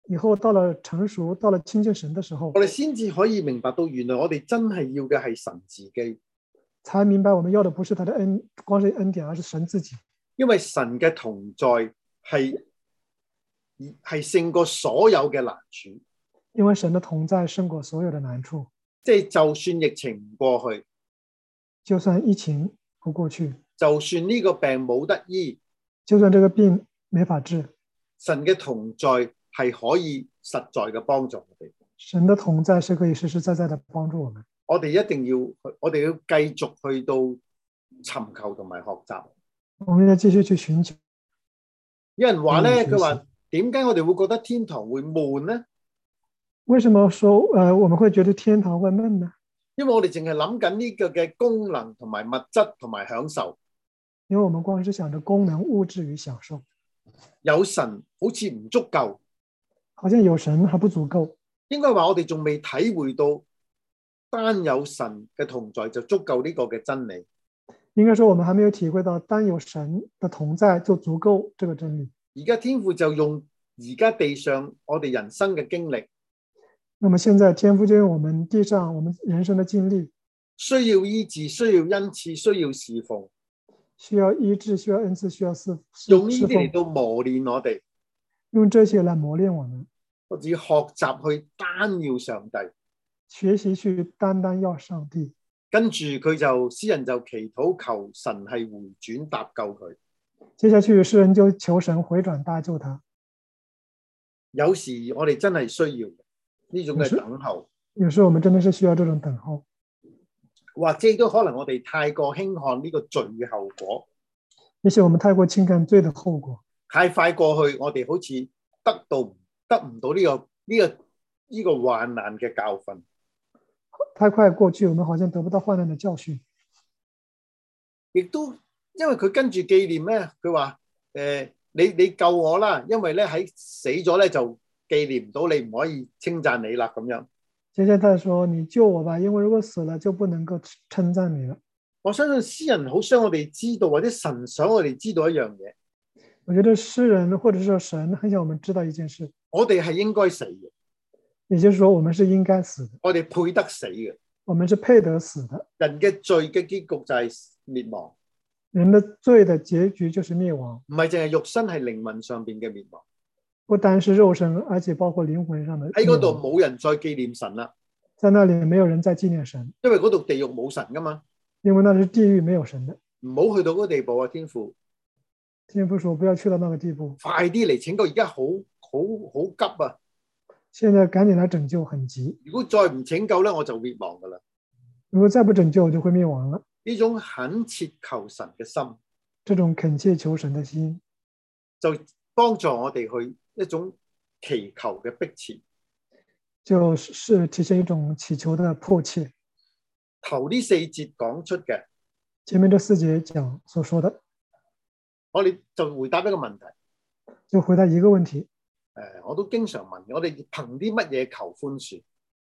以後到了成熟，到了親近神的時候， 我哋先至可以明白到原來我哋真係要嘅係神自己， 才明白我們要的不是他的光是恩典，而是神自己。 因為神嘅同在係勝過所有嘅難處， 因為神的同在勝過所有的難處。 即係就算疫情唔過去， 就算疫情不過去， 就算呢個病冇得醫， 就算這個病沒法治， 神嘅同在係可以實在嘅幫助我哋。 神的同在是可以實實在在的幫助我們。 我哋一定要，我哋要繼續去到尋求同埋學習。 我們要繼續去尋求。 有人話咧，佢話點解我哋會覺得天堂會悶呢？ 為什麼說我們會覺得天堂會悶呢？ 因為我哋淨係諗緊呢個嘅功能同埋物質同埋享受。 因為我們光是想着功能、物質與享受。 有神好似唔足夠， 好像有神還不足夠。 應該話我哋仲未體會到單有神嘅同在就足夠呢個嘅真理。 應該說我們還沒有體會到單有神的同在就足夠這個真理。 而家天父就用而家地上我哋人生嘅經歷， 那麼現在天父就用我們地上我們人生的經歷， 需要醫治、需要恩賜、需要侍奉， 需要醫治、需要恩賜、需要侍奉， 用呢啲嚟到磨練我哋， 用這些來磨練我們， 或者學習去單要上帝， 學習去單要上帝。 跟住佢就詩人就祈禱求神係回轉搭救佢。 接下去詩人就求神回轉搭救他。 有時我哋真係需要呢種嘅等候， 有時我們真的是需要這種等候， 或者都可能我哋太過輕看呢個罪嘅後果， 也許我們太過輕看罪的後果， 太快過去，我哋好似得唔到呢個患難嘅教訓。 太快過去，我們好像得不到患難的教訓。 亦都因為佢跟住紀念咧，佢話你救我啦，因為咧喺死咗咧就紀念唔到你，唔可以稱讚你啦咁樣。 接下來他說你救我吧，因為如果死了就不能夠稱讚你了。 我相信詩人好想我哋知道，或者神想我哋知道一樣嘢。 我覺得詩人或者說神很想我們知道一件事， 我哋係應該死嘅， 也就是說我們是應該死的， 我哋配得死嘅。 我們是配得死的。 人嘅罪嘅結局就係滅亡， 人的罪的結局就是滅亡， 唔係淨係肉身，係靈魂上邊嘅滅亡。 不單是肉身，而且包括靈魂上的滅亡。 喺嗰度冇人再紀念神啦， 在那裡沒有人再紀念神， 因為嗰度地獄冇神噶嘛。 因為那是地獄沒有神的。 唔好去到嗰個地步啊！天父， 天父說不要去到那個地步， 快啲嚟拯救，而家好急啊！ 現在趕緊來拯救，很急。 如果再唔拯救咧，我就滅亡噶啦。 如果再不拯救，我就會滅亡了。 呢種懇切求神嘅心， 這種懇切求神的心， 就幫助我哋去一種祈求嘅迫切， 就是體現一種祈求的迫切。 頭呢4節講出嘅， 前面這4節講所說的， 我哋就回答一個問題， 就回答一個問題。 我都經常問，我哋憑啲乜嘢求寬恕？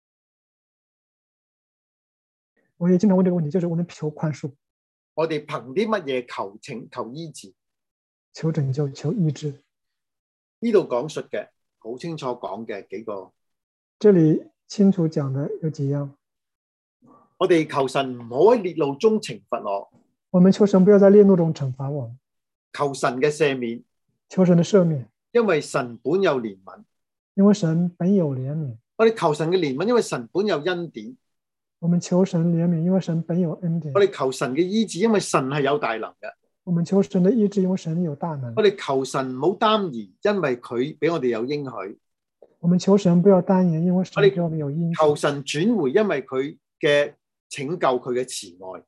我也經常問這個問題，就是我們求寬恕， 我哋憑啲乜嘢求醫治？ 求拯救、求醫治。 呢度講述嘅好清楚講嘅幾個， 這裡清楚講的有幾樣。 我哋求神唔好喺烈怒中懲罰我， 我們求神不要在烈怒中懲罰我， 求神嘅赦免， 求神的赦免， 因為神本有憐憫， 因為神本有憐憫。 我哋求神嘅憐憫，因為神本有恩典。 我們求神憐憫，因為神本有恩典。 我哋求神嘅醫治，因為神係有大能嘅。 我們求神的醫治，因為神有大能。 我哋求神唔好擔疑，因為佢俾我哋有應許。 我們求神不要單言，因為神給我們有應許。 求神轉回，因為佢嘅拯救，佢嘅慈愛。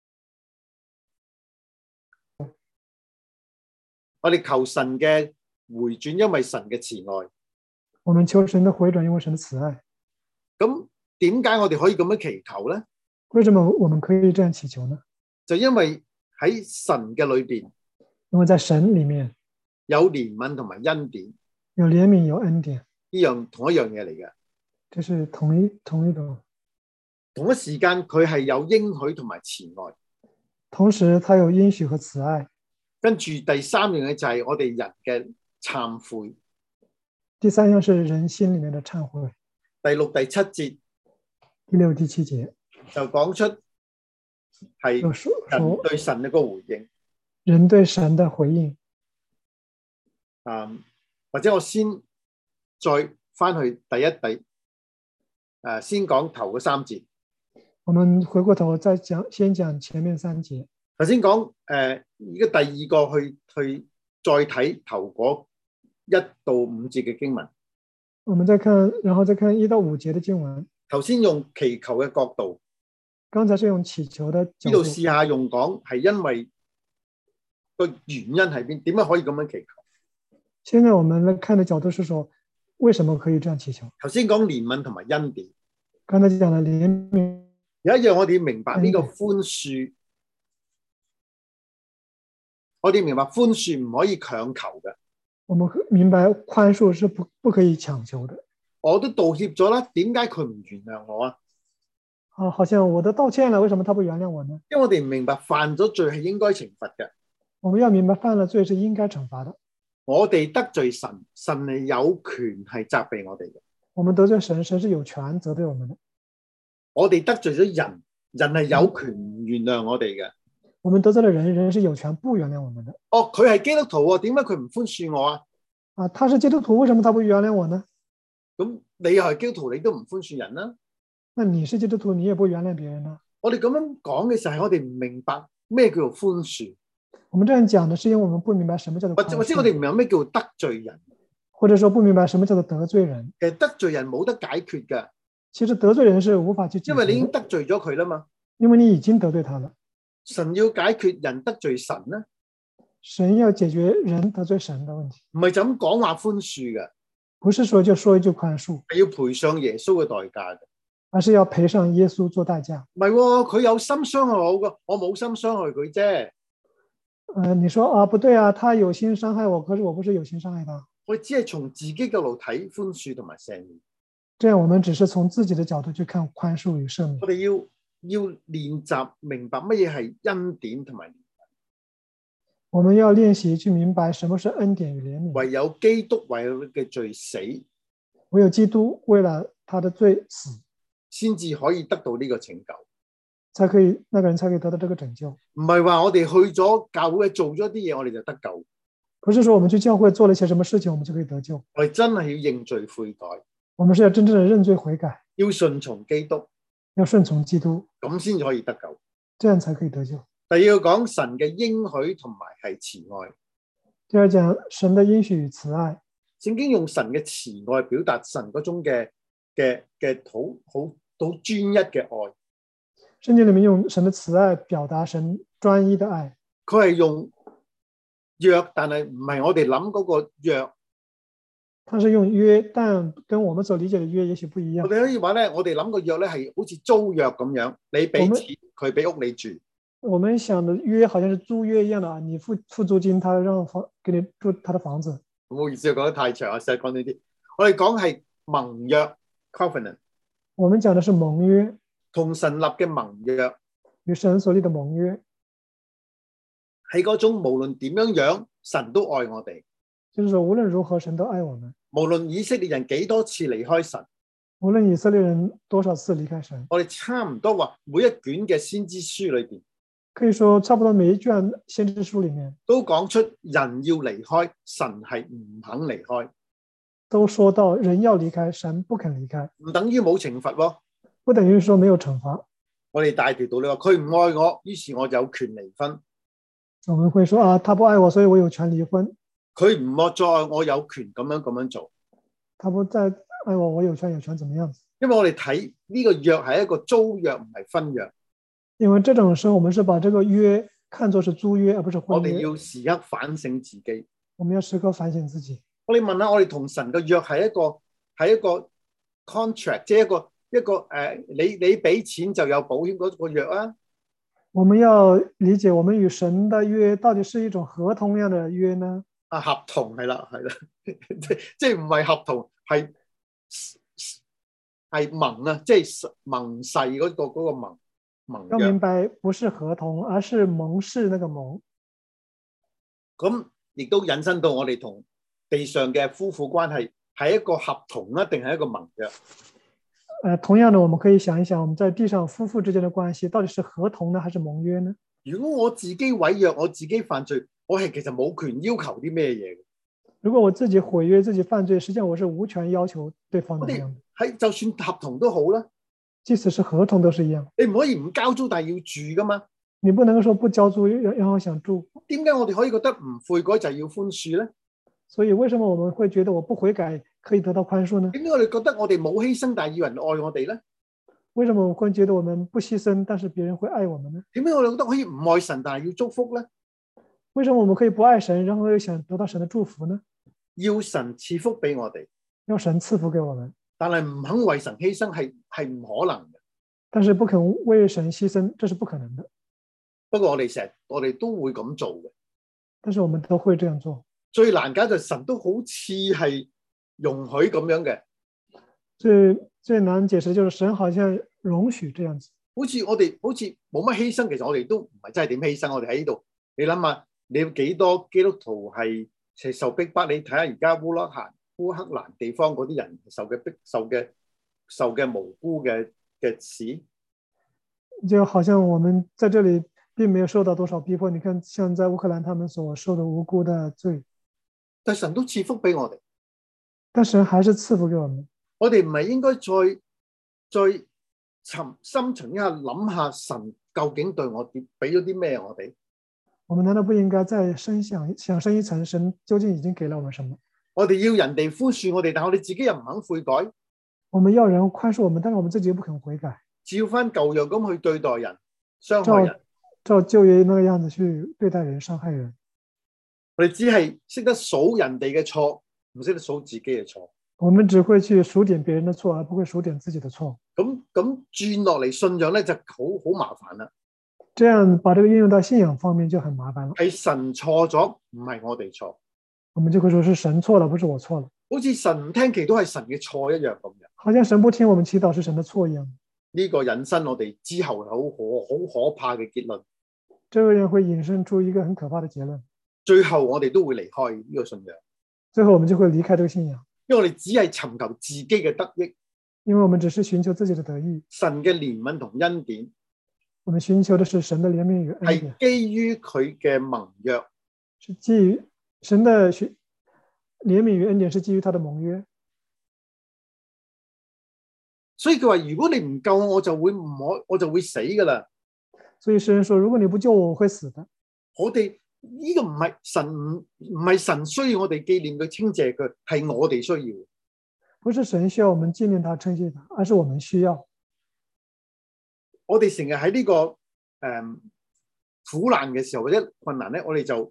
我哋求神嘅回轉，因為神嘅慈愛。 我們求神的回轉，因為神的慈愛。 咁點解我哋可以咁樣祈求呢？ 為什麼我們可以這樣祈求呢？ 就因為喺神嘅裏邊， 因為在神裏面有憐憫同埋恩典， 有憐憫有恩典， 呢樣同一樣嘢嚟嘅。 這是同一種。 同一時間佢係有應許同埋慈愛， 同時他有應許和慈愛。 跟住第3樣嘢就係我哋人嘅懺悔。 第三項是人心裡面的懺悔。 第六、第七節第六、第七節就講出係就說人對神一個回應。 人對神的回應。 或者我先再翻去先講頭嗰3節。 我們回過頭再先講前面3節。 頭先講而家第二個去再睇頭嗰1到5節嘅經文。 我們再看，然後再看1到5節的經文。 頭先用祈求嘅角度， 剛才是用祈求的角度。 呢度試下用講係因為個原因係邊？點解可以咁樣祈求？ 現在我們來看的角度是說，為什麼可以這樣祈求？ 頭先講憐憫同埋恩典。 剛才講了憐憫， 有一樣我哋要明白呢個寬恕，我哋明白寬恕唔可以強求嘅。 我們明白寬恕是不可以強求的。 我都道歉咗啦，點解佢唔原諒我啊？ 好像我都道歉了，為什麼他不原諒我呢？ 因為我哋唔明白犯咗罪係應該懲罰嘅。 我們要明白犯了罪是應該懲罰的。 我哋得罪神，神係有權係責備我哋嘅。 我們得罪神，神是有權責備我們的。 我哋得罪咗人，人係有權唔原諒我哋嘅。 我們得罪了人，人是有權不原諒我們的。 哦，佢係基督徒喎，點解佢唔寬恕我啊？ 他是基督徒，為什麼他不原諒我呢？ 咁你又係基督徒，你都唔寬恕人啦？ 那你是基督徒，你也不原諒別人呢？ 我哋咁樣講嘅時候，我哋唔明白咩叫做寬恕。 我們這樣講的是因為我們不明白什麼叫做寬恕， 或者我哋唔明白咩叫做得罪人， 或者說不明白什麼叫做得罪人。 其實得罪人冇得解決㗎。 其實得罪人是無法去解決的， 因為你已經得罪咗佢啦嘛。 因為你已經得罪他了。 神要解決人得罪神呢？ 神要解決人得罪神的問題， 唔係就咁講話寬恕嘅， 不是說就說一句寬恕， 係要賠上耶穌嘅代價嘅， 而是要賠上耶穌做代價。 唔係喎，佢有心傷害我嘅，我冇心傷害佢啫。 你說啊，不對啊，他有心傷害我，可是我不是有心傷害他。 我只係從自己嘅路睇寬恕同埋赦免。 這樣我們只是從自己的角度去看寬恕與赦免。 我哋要練習明白乜嘢係恩典同埋憐憫。 我們要練習去明白什麼是恩典與憐憫。 唯有基督為佢嘅罪死， 唯有基督為了他的罪死， 先至可以得到呢個拯救， 才可以那個人才可以得到這個拯救。 唔係話我哋去咗教會做咗啲嘢，我哋就得救。 不是說我們去教會做了一些什麼事情，我們就可以得救。 我哋真係要認罪悔改， 我們是要真正的認罪悔改， 要順從基督， 要順從基督， 咁先至可以得救， 這樣才可以得救。 第二要講神嘅應許同埋係慈愛。 第二講神的應許與慈愛。 聖經用神嘅慈愛表達神嗰種嘅好專一嘅愛。 聖經裏面用神的慈愛表達神專一的愛。 佢係用約，但係唔係我哋諗嗰個約。 他是用約，但跟我們所理解的約也許不一樣。 我哋可以話咧，我哋諗個約咧係好似租約咁樣，你俾錢，佢俾屋你住。 我們想的約好像是租約一樣的啊，你付租金，他讓給你住他的房子。 唔好意思，講得太長，我試下講呢啲。我哋講係盟約 covenant。 我們講的是盟約， 同神立嘅盟約， 與神所立的盟約， 係嗰種無論點樣樣，神都愛我哋。 就是說無論如何，神都愛我們。 無論以色列人幾多次離開神， 無論以色列人多少次離開神， 我哋差唔多話每一卷嘅先知書裏邊， 可以說差不多每一卷先知書裏面都講出人要離開，神係唔肯離開。 都說到人要離開，神不肯離開， 唔等於冇懲罰喎， 不等於說沒有懲罰。 我哋大條道理話佢唔愛我，於是我有權離婚。 我們會說啊，他不愛我，所以我有權離婚。 佢唔再愛我，有權咁樣做。 他不再愛我，我有權怎麼樣？ 因為我哋睇呢個約係一個租約，唔係婚約。 因為這種時候，我們是把這個約看作是租約，而不是婚約。 我哋要時刻反省自己。 我們要時刻反省自己。 我哋問下，我哋同神嘅約係一個 contract， 即係一個你俾錢就有保險嗰個約啊。 我們要理解，我們與神的約到底是一種合同樣的約呢？ 啊，合同係啦，即係唔係合同，係盟啊，即係盟誓嗰個盟約。 要明白，不是合同，而是盟誓那個盟。 咁亦都引申到我哋同地上嘅夫婦關係係一個合同啊，定係一個盟約？ 同樣的，我們可以想一想，我們在地上夫婦之間的關係，到底是合同呢，還是盟約呢？ 如果我自己違約，我自己犯罪，我係其實冇權要求啲咩嘢。 如果我自己毀約、自己犯罪，實際上我是無權要求對方我哋怎麼樣的。 係就算合同都好啦， 即使是合同都是一樣。 你唔可以唔交租，但係要住噶嘛？ 你不能夠說不交租，然後想住。 點解我哋可以覺得唔悔改就係要寬恕咧？ 所以為什麼我們會覺得我不悔改可以得到寬恕呢？ 點解我哋覺得我哋冇犧牲，但係要人愛我哋咧？ 為什麼我們會覺得我們不犧牲，但是別人會愛我們呢？ 點解我哋覺得可以唔愛神，但係要祝福咧？ 為什麼我們可以不愛神，然後又想得到神的祝福呢？ 要神賜福俾我哋， 要神賜福給我們， 但係唔肯為神犧牲係唔可能嘅。 但是不肯為神犧牲，這是不可能的。 不過我哋都會咁做嘅。 但是我們都會這樣做。 最難解就神都好似係容許咁樣嘅。 最難解釋就是神好像容許這樣子。 好似我哋好似冇乜犧牲，其實我哋都唔係真係點犧牲。我哋喺呢度，你諗下，你有幾多基督徒係受逼迫？你睇下而家烏克蘭地方嗰啲人受嘅無辜嘅事， 就好像我們在這裡並沒有受到多少逼迫。你看，像在烏克蘭，他們所受的無辜的罪， 但神都賜福俾我哋。 但神還是賜福給我們。 我哋唔係應該再深層一下諗下神究竟對我哋俾咗啲咩我哋？ 我們難道不應該再想深一層，神究竟已經給了我們什麼？ 我哋要人哋寬恕我哋，但我哋自己又唔肯悔改。 我們要人寬恕我們，但是我們自己又不肯悔改。 照翻舊樣咁去對待人，傷害人。 照舊約那個樣子去對待人，傷害人。 我哋只係識得數人哋嘅錯，唔識得數自己嘅錯。 我們只會去數點別人的錯，而不會數點自己的錯。 咁轉落嚟信仰咧就好麻煩啦。 這樣把這個應用到信仰方面就很麻煩了。 係神錯咗，唔係我哋錯。 我們就會說是神錯了，不是我錯了。 好似神唔聽祈禱係神嘅錯一樣咁樣。 好像神不聽我們祈禱是神的錯一樣。 呢個引申我哋之後好可怕嘅結論。 這個人會引申出一個很可怕的結論。 最後我哋都會離開呢個信仰。 最後我們就會離開這個信仰。 因為我哋只係尋求自己嘅得益。 因為我們只是尋求自己的得益。 神嘅憐憫同恩典。 我們尋求的是神的憐憫與恩典。 係基於佢嘅盟約。 是基於神的憐憫與恩典，是基於他的盟約。 所以佢話：如果你唔救我，我就會死噶啦。 所以詩人說：如果你不救我，我會死的。 我哋呢個唔係神需要我哋紀念佢稱謝佢，係我哋需要。 不是神需要我們紀念他稱謝他，而是我們需要。 我哋成日喺呢個苦難嘅時候或者困難咧，我哋就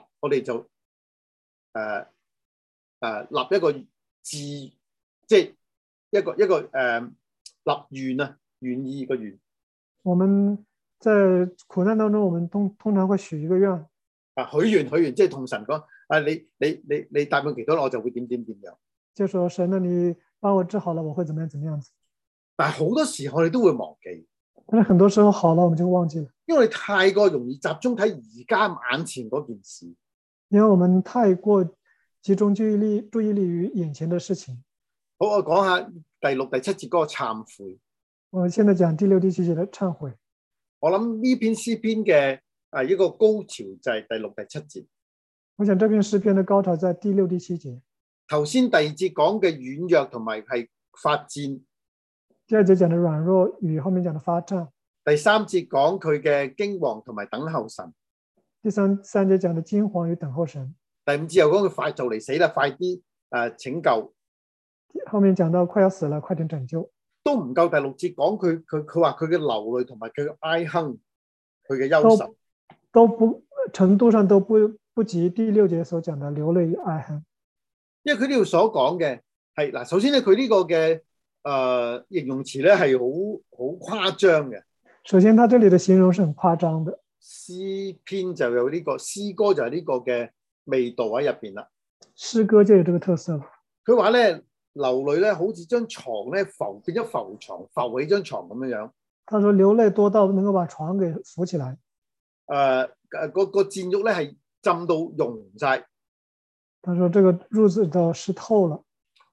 立一個志，即係一個立願啊，願意個願。我們在苦難當中，我們通常會許一個願啊，許願，即係同神講啊，你答應祈禱，我就會點樣。 就說神啊，你幫我治好了，我會怎麼樣子。 但係好多時我哋都會忘記。 但是很多時候好了，我們就忘記了， 因為你太過容易集中睇而家眼前嗰件事。 因為我們太過集中注意力於眼前的事情。 好，我講下第6、第7節嗰個懺悔。我現在講第6、第7節的懺悔。 我諗呢篇詩篇嘅一個高潮就係第6、第7節。 我想這篇詩篇的高潮在第6、第7節。 頭先第2節講嘅軟弱同埋係發戰。 第2節講的軟弱與後面講的發戰。 第3節講佢嘅驚惶同埋等候神。 第三節講的驚惶與等候神。 第5節又講佢快就嚟死啦，快啲拯救。 後面講到快要死了，快點拯救。 都唔夠第6節講佢話佢嘅流淚同埋佢嘅哀哼，佢嘅憂愁都不程度上都不及第6節所講的流淚與哀哼。 因為佢呢度所講嘅係嗱，首先咧佢呢個嘅形容詞咧係好誇張嘅。首先，他這裡的形容是很誇張的。詩篇就有呢個，詩歌就係呢個嘅味道喺入邊啦。詩歌就有這個特色啦。佢話咧流淚咧，好似張床咧變咗浮床，浮起張床咁樣樣。他說流淚多到能夠把床給浮起來。個墊褥咧係浸到溶晒。他說這個褥子都濕透了。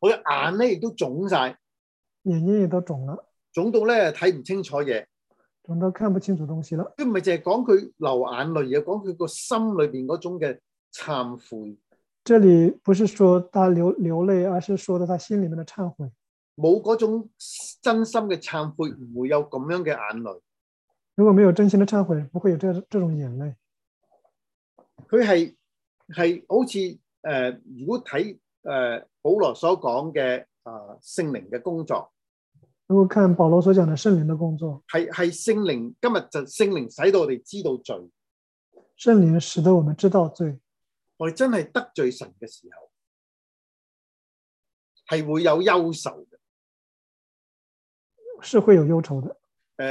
我嘅眼咧亦都腫晒， 眼睛也都腫了， 腫到咧睇唔清楚嘢。 腫到看不清楚東西了。 佢唔係淨係講佢流眼淚，而係講佢個心裏邊嗰種嘅懺悔。 這裏不是說他流淚，而是說的他心裏面的懺悔。 冇嗰種真心嘅懺悔，唔會有咁樣嘅眼淚。 如果沒有真心的懺悔，不會有這種眼淚。 佢係好似如果睇保羅所講嘅聖靈嘅工作。 如果看保羅所講的聖靈的工作， 係聖靈，今日就聖靈使到我哋知道罪。 聖靈使得我們知道罪。 我哋真係得罪神嘅時候，係會有憂愁嘅。 是會有憂愁的。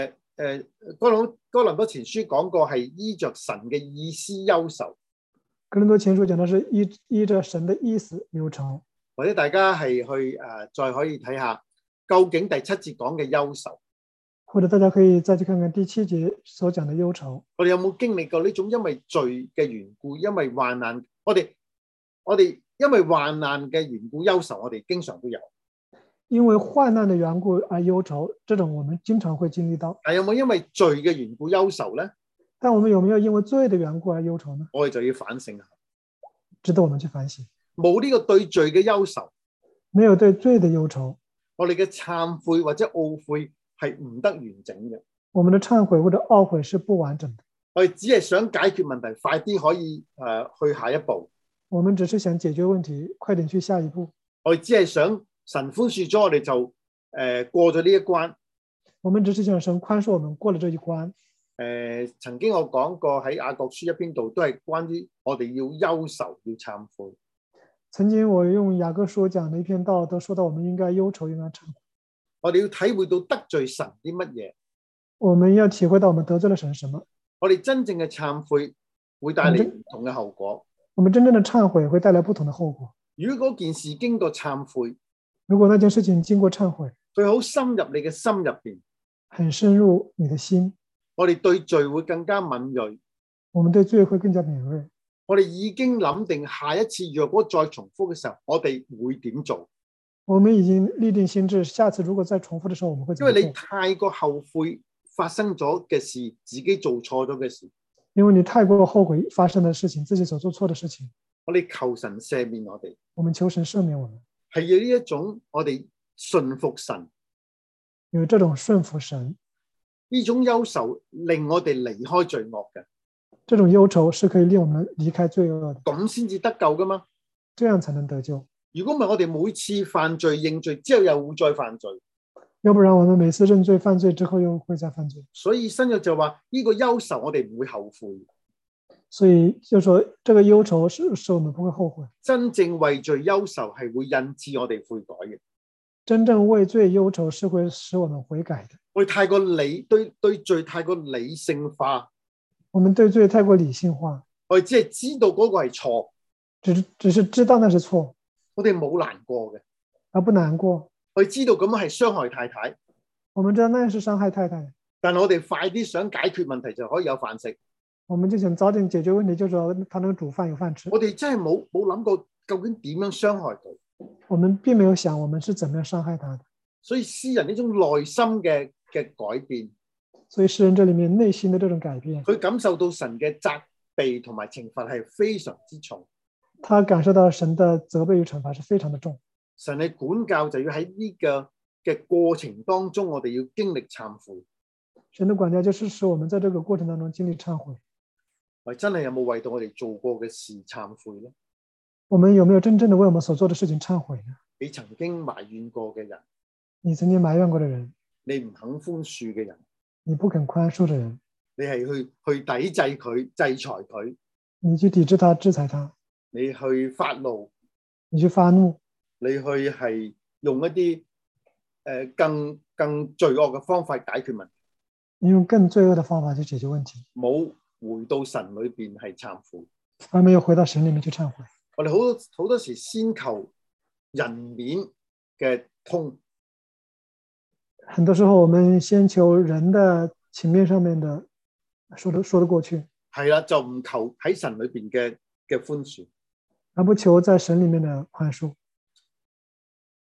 哥林多前書講過係依着神嘅意思憂愁。 哥林多前書講的是依着神的意思憂愁。 或者大家係去再可以睇下究竟第7節講嘅憂愁， 或者大家可以再去看看第7節所講的憂愁。 我哋有冇經歷過呢種因為罪嘅緣故，因為患難，我哋因為患難嘅緣故憂愁，我哋經常都有。 因為患難的緣故而憂愁，這種我們經常會經歷到。 但有冇因為罪嘅緣故憂愁呢？ 但我們有沒有因為罪的緣故而憂愁呢？ 我哋就要反省下， 值得我們去反省。 冇呢個對罪嘅憂愁， 沒有對罪的憂愁， 我哋嘅懺悔或者懊悔係唔得完整嘅。 我們的懺悔或者懊悔是不完整的。 我哋只係想解決問題，快啲可以去下一步。 我們只是想解決問題，快點去下一步。 我哋只係想神寬恕咗我哋就過咗呢一關。 我們只是想神寬恕我們過了這一關。 曾經我講過喺雅各書一篇度都係關於我哋要憂愁要懺悔。 曾經我用雅各書講的一篇道都說到我們應該憂愁應該懺悔。 我哋要體會到得罪神啲乜嘢。 我們要體會到我們得罪了神什麼。 我哋真正嘅懺悔會帶嚟唔同嘅後果。 我們真正的懺悔會帶來不同的後果。 如果嗰件事經過懺悔， 如果那件事情經過懺悔， 佢好深入你嘅心入邊， 很深入你的心， 我哋對罪會更加敏銳。 我們對罪會更加敏銳。 我哋已經諗定下一次若果再重複嘅時候，我哋會點做？ 我們已經立定心志，下次如果再重複的時候，我們會怎麼做？ 因為你太過後悔發生咗嘅事，自己做錯咗嘅事。 因為你太過後悔發生的事情，自己所做錯的事情。 我哋求神赦免我哋。 我們求神赦免我們。 係要呢一種我哋順服神。 有這種順服神。 呢種憂愁令我哋離開罪惡嘅。 這種憂愁是可以令我們離開罪惡的。 咁先至得救噶嘛？ 這樣才能得救。 如果唔係，我哋每次犯罪認罪之後又會再犯罪。 要不然我們每次認罪犯罪之後又會再犯罪。 所以新約就話呢個憂愁我哋唔會後悔。 所以就說這個憂愁是我們不會後悔。 真正為罪憂愁係會引致我哋悔改嘅。 真正為罪憂愁是會使我們悔改的。 我哋太過對罪太過理性化。 我們對罪太過理性化。 我哋只係知道嗰個係錯， 只是知道那是錯。 我哋冇難過嘅， 而不難過。 我哋知道咁樣係傷害太太， 我們知道那是傷害太太。 但係我哋快啲想解決問題就可以有飯食。 我們就想早點解決問題，就說他能煮飯有飯吃。 我哋真係冇諗過究竟點樣傷害佢。 我們並沒有想我們是怎麼樣傷害他的。 所以詩人呢種內心嘅改變， 所以詩人這裡面內心的這種改變， 佢感受到神嘅責備同埋懲罰係非常之重。 他感受到神的責備與懲罰是非常的重。 神嘅管教就要喺呢個嘅過程當中，我哋要經歷懺悔。 神的管教就是使我們在這個過程當中經歷懺悔。 我真係有冇為到我哋做過嘅事懺悔呢？ 我們有沒有真正的為我們所做的事情懺悔呢？ 你曾經埋怨過嘅人， 你曾經埋怨過的人， 你唔肯寬恕嘅人， 你不肯寬恕的人， 你係去抵制佢、制裁佢， 你去抵制他、制裁他， 你去發怒， 你去發怒， 你去係用一啲更罪惡嘅方法解決問題， 你用更罪惡的方法去解決問題， 冇回到神裏邊係懺悔， 而沒有回到神裏面去懺悔。 我哋好多時先求人面嘅通， 很多時候我們先求人的情面上面的說得過去， 係啦，就唔求喺神裏邊嘅寬恕， 而不求在神裏面的寬恕。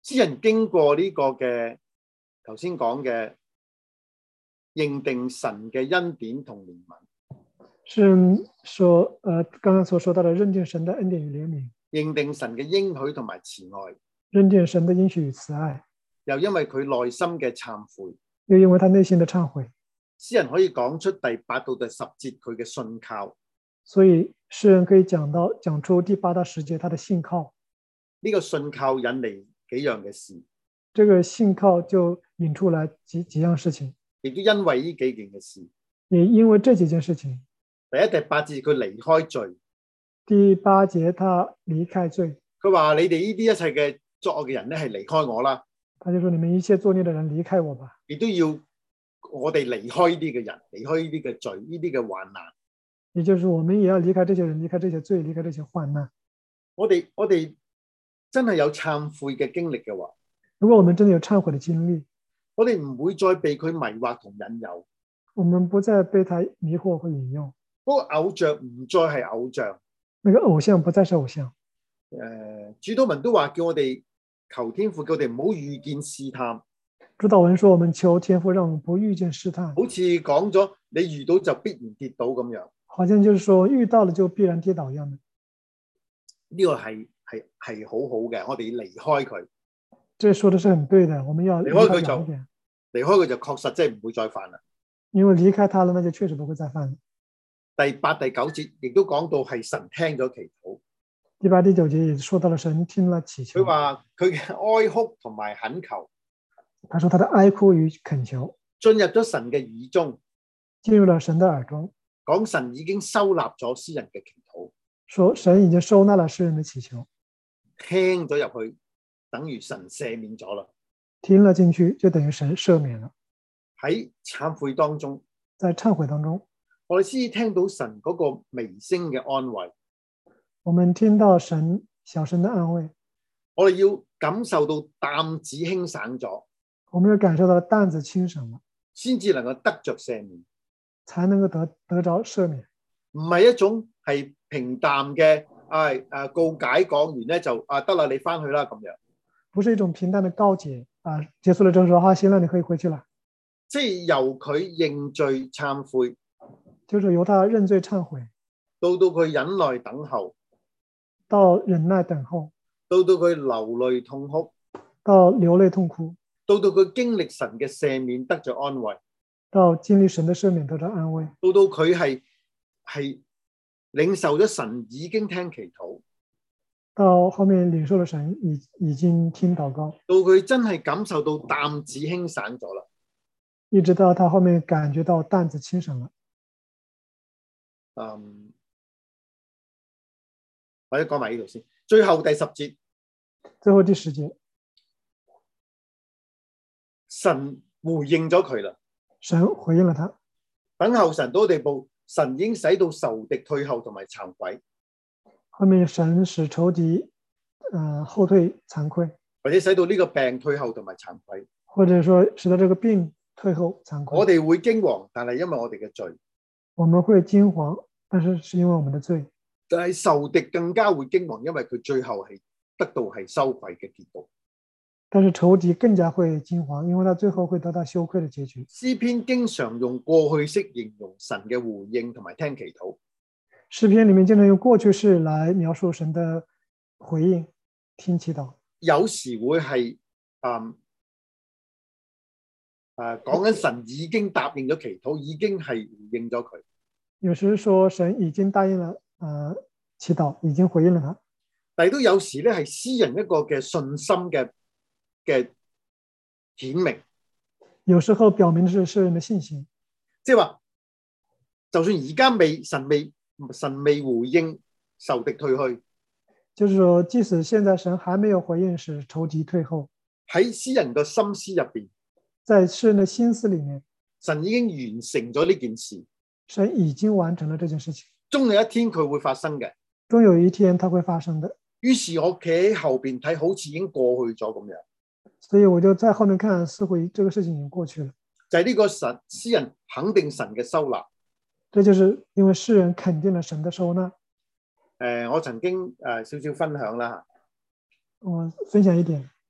詩人經過呢個嘅頭先講嘅認定神嘅恩典同憐憫， 诗人說，剛剛所說到的認定神的恩典與憐憫， 認定神嘅應許同埋慈愛， 認定神的應許與慈愛， 又因為佢內心嘅懺悔， 又因為他內心的懺悔， 詩人可以講出第8到第10節佢嘅信靠。 所以詩人可以講出第8到10節他的信靠。 呢個信靠引嚟幾樣嘅事， 這個信靠就引出來幾樣事情， 亦都因為呢幾件嘅事， 也因為這幾件事情。 第1、第8節佢離開罪， 第8節他離開罪， 佢話你哋呢啲一切嘅作惡嘅人咧係離開我啦， 他就說你們一切作孽的人離開我吧， 亦都要我哋離開呢啲嘅人，離開呢啲嘅罪，呢啲嘅患難。 也就是我們也要離開這些人，離開這些罪，離開這些患難。 我哋真係有懺悔嘅經歷嘅話， 如果我們真的有懺悔的經歷， 我哋唔會再被佢迷惑同引誘， 我們不再被他迷惑和引誘。 嗰個偶像唔再係偶像， 那個偶像不再是偶像。 主禱文都話叫我哋求天父，叫我哋唔好遇見試探。 主禱文說我們求天父，讓我們不遇見試探。 好似講咗你遇到就必然跌倒咁樣， 好像就是說遇到了就必然跌倒一樣的。 呢個係好好嘅，我哋要離開佢。 這說的是很對的，我們要離開佢就確實即係唔會再犯啦。 因為離開他了，那就確實不會再犯了。 第8、第9節亦都講到係神聽咗祈禱。 第8、第9節也說到了神聽了祈求。 佢話佢嘅哀哭同埋懇求， 他說他的哀哭與懇求進入咗神嘅耳中， 進入了神的耳中， 講神已經收納咗詩人嘅祈禱， 說神已經收納了詩人的祈求， 聽咗入去，等於神赦免咗啦。 聽了進去就等於神赦免了。 喺懺悔當中， 在懺悔當中， 我哋先至聽到神嗰個微聲嘅安慰。 我們聽到小神的安慰， 我哋要感受到擔子輕省咗， 我們要感受到擔子輕省了，先至能夠得着赦免， 才能夠得着赦免。 唔係一種係平淡嘅告解，講完咧就得啦，你翻去啦咁樣。 不是一種平淡的告解結束了之後說行了，你可以回去了。 即係由佢認罪懺悔， 就是由他認罪懺悔， 到佢忍耐等候， 到忍耐等候， 到佢流淚痛哭， 到流淚痛哭， 到佢經歷神嘅赦免得着安慰， 到經歷神的赦免得着安慰， 到佢係領受咗神已經聽祈禱， 到後面領受了神已經聽禱告， 到佢真係感受到擔子輕省咗啦， 一直到他後面感覺到擔子輕省了。 或者講埋呢度先，最後第10節， 最後第10節， 神回應咗佢啦， 神回應了他， 等候神到地步，神已經使到仇敵退後同埋慚愧。 後面神使仇敵後退慚愧， 或者使到呢個病退後同埋慚愧， 或者說使到這個病退後慚愧。 我哋會驚惶，但係因為我哋嘅罪， 我們會驚惶，但是因為我們的罪。 但係仇敵更加會驚惶，因為佢最後係得到係羞愧嘅結局。 但是仇敵更加會驚惶，因為他最後會得到羞愧的結局。 詩篇經常用過去式形容神嘅回應同埋聽祈禱。 詩篇裡面經常用過去式來描述神的回應、聽祈禱。 有時會係講緊神已經答應咗祈禱，已經係回應咗佢。 有時說神已經答應了祈禱，已經回應了他。 但係都有時咧係詩人一個嘅信心嘅顯明。 有時候表明的是詩人的信心， 即係話，就算而家神未回應，仇敵退去。 就是說，即使現在神還沒有回應，使仇敵退後。 喺詩人嘅心思入邊， 在詩人的心思裡面， 神已經完成咗呢件事。 神已經完成了這件事情。 終有一天佢會發生嘅。 終有一天它會發生的。 於是我企喺後邊睇，好似已經過去咗咁樣。 所以我就在後面看，似乎這個事情已經過去了。 就係呢個詩人肯定神嘅收納。 這就是因為詩人肯定了神的收納。 我曾經少少分享啦。 我分享一點。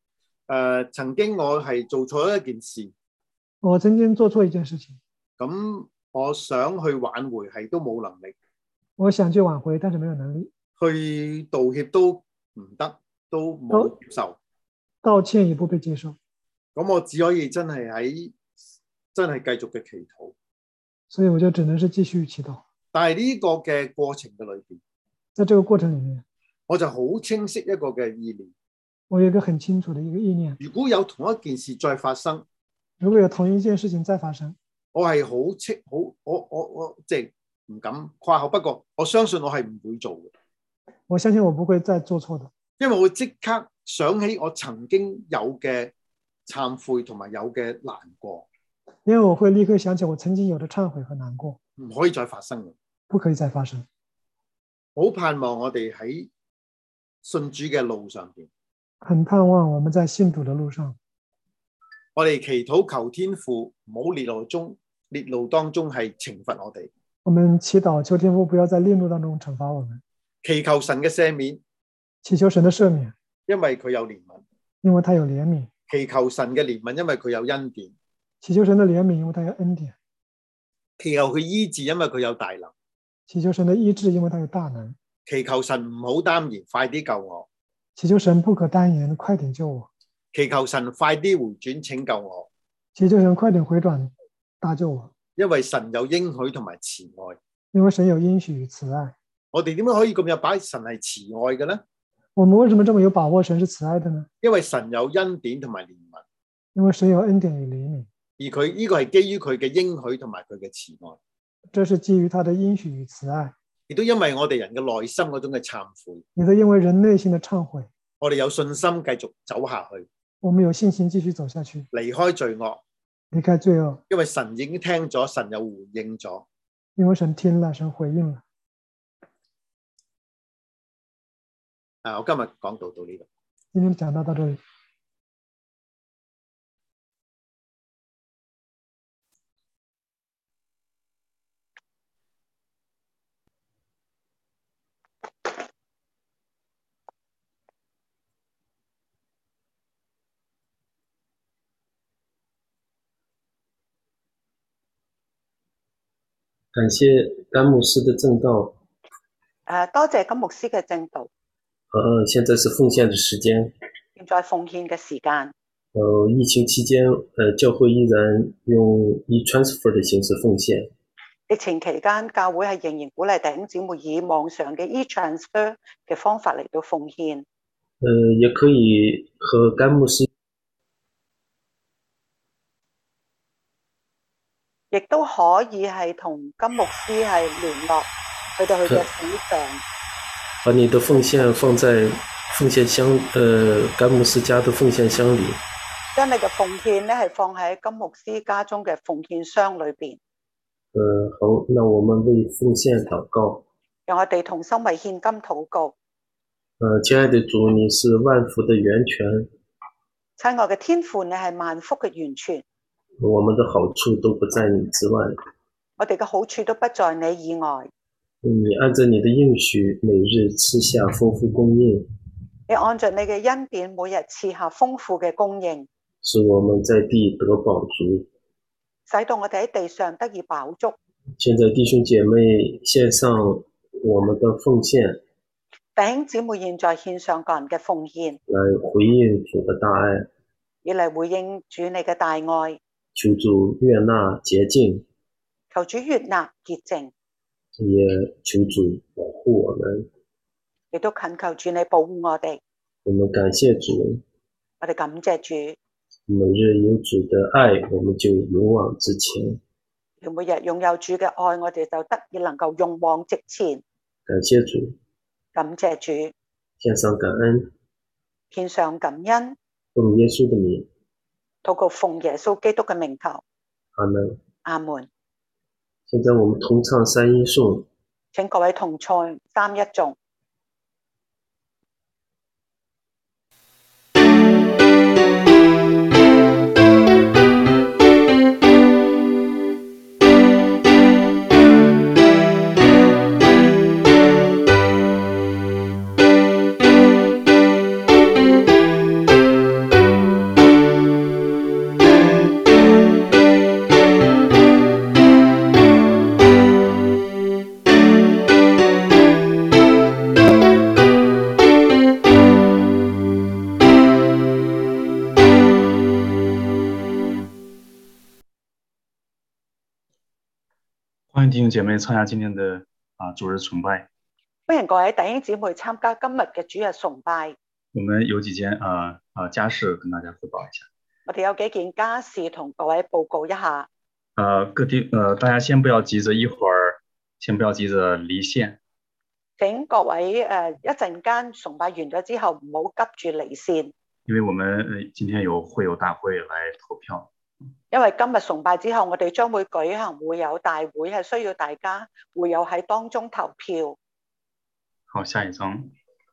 曾經我係做錯一件事， 我曾經做錯一件事情， 咁我想去挽回係都冇能力， 我想去挽回，但是沒有能力， 去道歉都唔得，都冇接受， 道歉也不被接受， 咁我只可以真係繼續嘅祈禱， 所以我就只能是繼續祈禱。 但係呢個嘅過程嘅裏邊， 在這個過程裡面， 我就好清晰一個嘅意念。 我有一個很清楚的一個意念， 如果有同一件事再發生， 如果有同一件事情再發生， 我係我即係唔敢誇口，不過我相信我係唔會做嘅。 我相信我不會再做錯的， 因為我會即刻想起我曾經有嘅懺悔同埋有嘅難過， 因為我會立刻想起我曾經有的懺悔和難過， 唔可以再發生嘅， 不可以再發生。 好盼望我哋喺信主嘅路上邊， 很盼望我們在信主的路上， 我哋祈禱求天父唔好烈怒當中係懲罰我哋。 我們祈禱求天父不要在烈怒當中懲罰我們， 祈求神嘅赦免， 祈求神的赦免， 因為佢有憐憫， 因為他有憐憫， 祈求神嘅憐憫，因為佢有恩典， 祈求神的憐憫，因為他有恩典， 祈求佢醫治，因為佢有大能， 祈求神的醫治，因為他有大能， 祈求神唔好耽延，快啲救我， 祈求神不可耽延，快點救我， 祈求神快啲回轉拯救我， 祈求神快點回轉搭救我， 因為神有應許同埋慈愛， 因為神有應許與慈愛。 我哋點解可以咁有把握神係慈愛嘅呢？ 我們為什麼這麼有把握神是慈愛的呢？ 因為神有恩典同埋憐憫， 因為神有恩典與憐憫， 而佢呢個係基於佢嘅應許同埋佢嘅慈愛， 這是基於他的應許與慈愛， 亦都因為我哋人嘅內心嗰種嘅懺悔， 亦都因為人內心的懺悔， 我哋有信心繼續走下去， 我們有信心繼續走下去， 離開罪惡， 離開罪惡， 因為神已經聽咗，神又回應咗， 因為神聽了，神回應了。 我今日講到呢度。 今天講到這裡。 感謝甘牧師的證道。 多謝甘牧師嘅證道。 現在是奉獻的時間。 現在奉獻嘅時間。 疫情期間，教會依然用e-transfer 的形式奉獻。 疫情期間，教會係仍然鼓勵弟兄姊妹以網上嘅 e-transfer 嘅方法嚟到奉獻。 也可以和甘牧師， 亦都可以係同甘牧師係聯絡，去到佢嘅府上。 把你的奉獻放在奉獻箱，甘牧師家的奉獻箱裏。 將你嘅奉獻咧係放喺甘牧師家中嘅奉獻箱裏邊。 好，那我們為奉獻禱告。 讓我哋同心為獻金禱告。 親愛的主，你是萬福的源泉。 親愛嘅天父，你係萬福嘅源泉。 我們的好處都不在你之外。 我哋嘅好處都不在你以外。 你按着你的應許，每日賜下豐富供應。 你按着你嘅恩典，每日賜下豐富嘅供應， 使我們在地得飽足， 使到我哋喺地上得以飽足。 現在弟兄姐妹獻上我們的奉獻， 弟兄姊妹現在獻上個人嘅奉獻， 來回應主的大愛， 要嚟回應主你嘅大愛。 求主悅納潔淨， 求主悅納潔淨， 也求主保護我們， 亦都懇求主你保護我哋。 我們感謝主， 我哋感謝主。 每日有主的愛，我們就勇往直前。 每日擁有主嘅愛，我哋就得以能夠勇往直前。 感謝主， 感謝主， 獻上感恩， 獻上感恩， 奉耶穌的名， 禱告奉耶穌基督嘅名求。 阿門。 阿門。 現在我們同唱三一頌， 請各位同唱三一頌。 欢迎弟兄姐妹参加今天的主日崇拜。 歡迎各位弟兄姊妹參加今日嘅主日崇拜。 我們有幾件家事跟大家匯報一下。 我哋有幾件家事同各位報告一下。 大家先不要急着先不要急着離線。 請各位一陣間崇拜完咗之後，唔好急住離線。 因為我們今天會有大會來投票。 因為今日崇拜之後，我哋將會舉行會友大會，係需要大家會友喺當中投票。 好，下一張。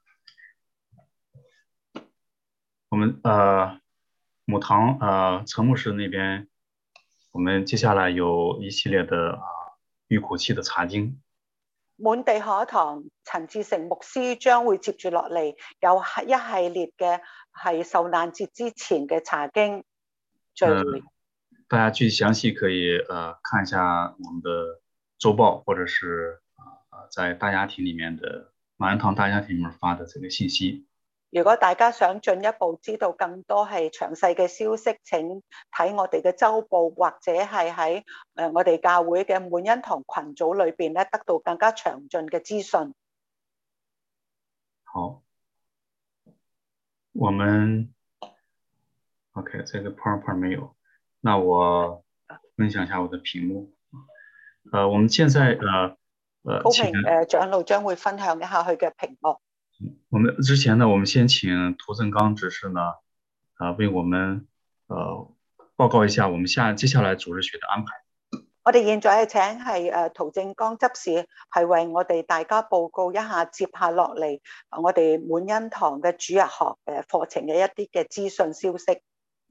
我們母堂陳牧師那邊，我們接下來有一系列的預苦期的查經。 滿地可堂陳志成牧師將會接住落嚟，有一系列嘅係受難節之前嘅查經聚會。 大家具體詳細可以看一下我們的週報，或者是在大家庭裡面的馬恩堂大家庭裡面發的這個信息。 如果大家想進一步知道更多係詳細嘅消息，請睇我哋嘅週報，或者係喺我哋教會嘅滿恩堂群組裏邊咧，得到更加詳盡嘅資訊。 好，我們 OK， 這個 PowerPoint 沒有。那我分享一下我的屏幕。我們現在高平長老將會分享一下佢嘅屏幕。 我們之前呢，我們先請涂正剛執事呢，為我們報告一下我們接下來主日學的安排。 我哋現在請係涂正剛執事係為我哋大家報告一下接下落嚟我哋滿恩堂嘅主日學課程嘅一啲嘅資訊消息。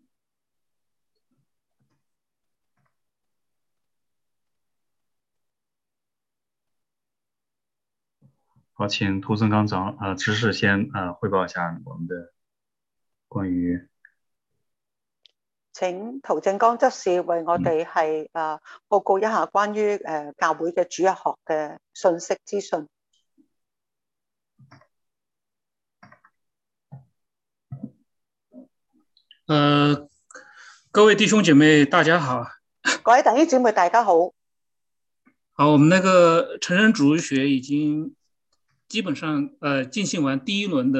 好，請涂正剛執事先匯報一下我們的關於。 請涂正剛執事為我哋係報告一下關於教會嘅主日學嘅信息資訊。 各位弟兄姐妹大家好。 各位弟兄姊妹大家好。 好，我們那個成人主日學已經基本上進行完第一輪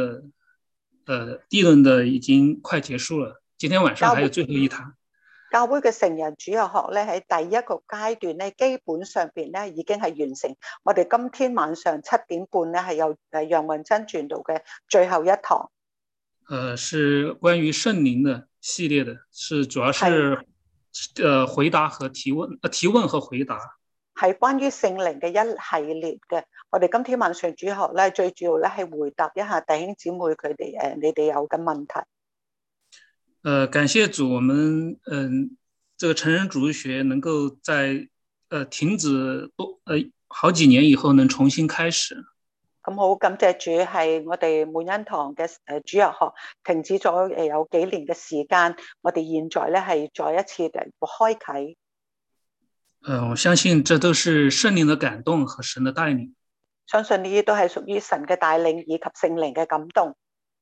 的已經快結束了，今天晚上還有最後一堂。 教會嘅成人主日學咧喺第一個階段咧，基本上邊咧已經係完成。我哋今天晚上7點半咧係有楊雲珍傳道嘅最後一堂。 是關於聖靈的系列的，是主要是回答和提問和回答。 係關於聖靈嘅一系列嘅，我哋今天晚上主學咧，最主要咧係回答一下弟兄姊妹佢哋你哋有嘅問題。 感謝主，我們這個成人主日學能夠在停止好幾年以後能重新開始。 咁好感謝主，係我哋滿恩堂嘅主日學停止咗有幾年嘅時間，我哋現在咧係再一次嚟開啟。 我相信這都是聖靈的感動和神的帶領。 相信呢啲都係屬於神嘅帶領以及聖靈嘅感動。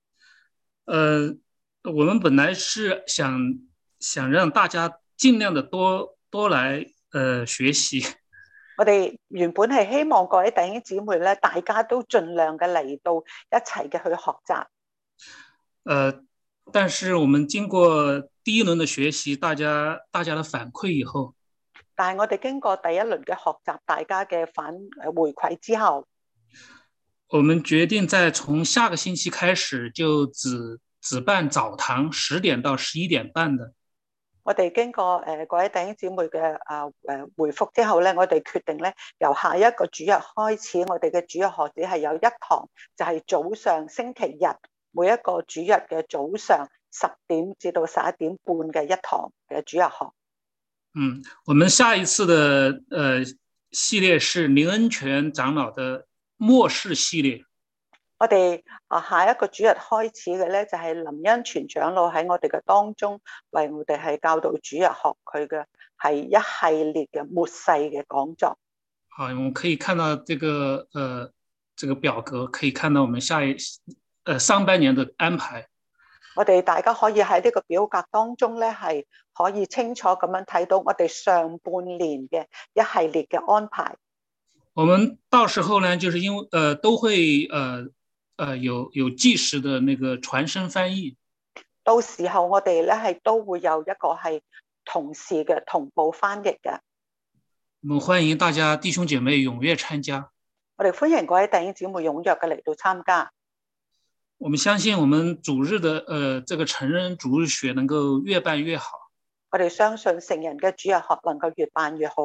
我們本來是想讓大家盡量的多來學習。 我哋原本係希望各位弟兄姊妹咧，大家都盡量嘅嚟到一齊嘅去學習。 但是我們經過第一輪的學習，大家的反饋以後。 但係我哋經過第一輪嘅學習，大家嘅回饋之後， 我們決定在從下個星期開始就只辦早堂10點到11點半的。 我哋經過各位弟兄姊妹嘅回覆之後咧，我哋決定咧由下一個主日開始，我哋嘅主日學只係有一堂，就係早上星期日每一個主日嘅早上10點至到11點半嘅一堂嘅主日學。 我們下一次的系列是林恩泉長老的末世系列。 我哋下一個主日開始嘅咧，就係林恩泉長老喺我哋嘅當中為我哋係教導主日學，佢嘅係一系列嘅末世嘅講座。 好，我們可以看到這個表格，可以看到我們上半年的安排。 我哋大家可以喺呢個表格當中咧，係可以清楚咁樣睇到我哋上半年嘅一系列嘅安排。 我們到時候呢，就是因為都會有即時的那個傳聲翻譯。 到時候我哋咧係都會有一個係同時嘅同步翻譯嘅。 我們歡迎大家弟兄姐妹踴躍參加。 我哋歡迎各位弟兄姊妹踴躍嘅嚟到參加。 我們相信我們主日的這個成人主日學能夠越辦越好。 我哋相信成人嘅主日學能夠越辦越好。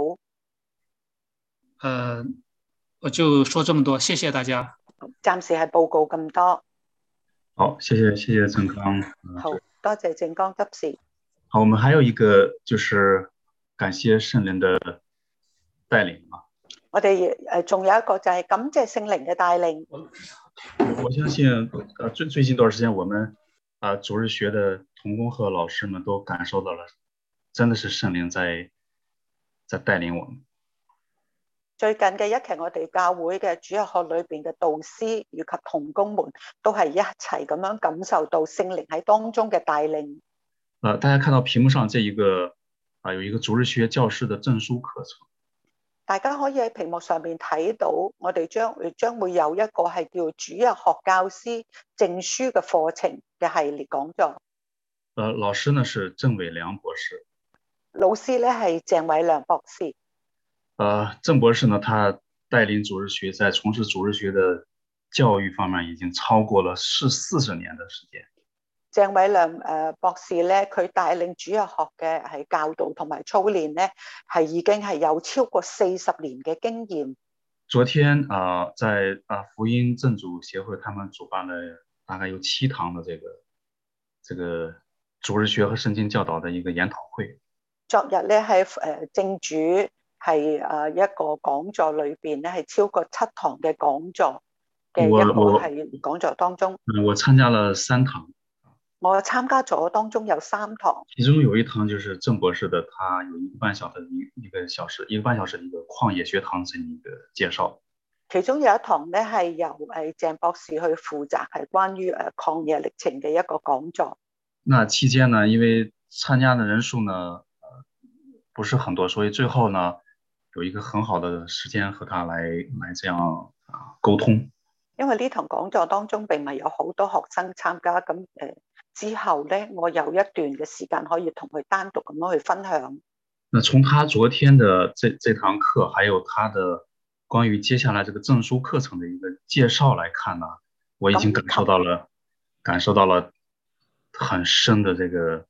我就說這麼多，謝謝大家。 暫時係報告咁多。 好，謝謝正剛。 好，多謝正剛執事。 好，我們還有一個就是感謝聖靈的帶領啊。 我哋仲有一個就係感謝聖靈嘅帶領。 我相信最近一段時間，我們主日學的同工和老師們都感受到了，真的是聖靈在帶領我們。 最近嘅一期，我哋教會嘅主日學裏邊嘅導師以及同工們都係一齊咁樣感受到聖靈喺當中嘅帶領。 大家看到屏幕上這一個有一個主日學教師的證書課程。 大家可以喺屏幕上面睇到，我哋將會有一個係叫主日學教師證書嘅課程嘅系列講座。 老師呢是鄭偉良博士。 老師呢係鄭偉良博士。 鄭博士呢，他帶領主日學，在從事主日學的教育方面已經超過了40年的時間。 鄭偉良博士咧，佢帶領主日學嘅係教導同埋操練咧，係已經係有超過40年嘅經驗。 昨天在福音正主協會，他們主辦了大概有7堂的這個主日學和聖經教導的一個研討會。 昨日咧喺正主係一個講座裏邊咧，係超過7堂嘅講座嘅一個係講座當中。 我參加了3堂。 我參加咗當中有3堂， 其中有一堂就是鄭博士的，他有1個半小時的一個曠野學堂這麼一個介紹。 其中有一堂咧係由鄭博士去負責，係關於曠野歷程嘅一個講座。 那期間呢，因為參加的人數呢不是很多，所以最後呢有一個很好的時間和他來這樣溝通。 因為呢堂講座當中並唔係有好多學生參加，咁之後咧，我有一段嘅時間可以同佢單獨咁樣去分享。 那從他昨天的這堂課，還有他的關於接下來這個證書課程的一個介紹來看呢，我已經感受到了很深的這個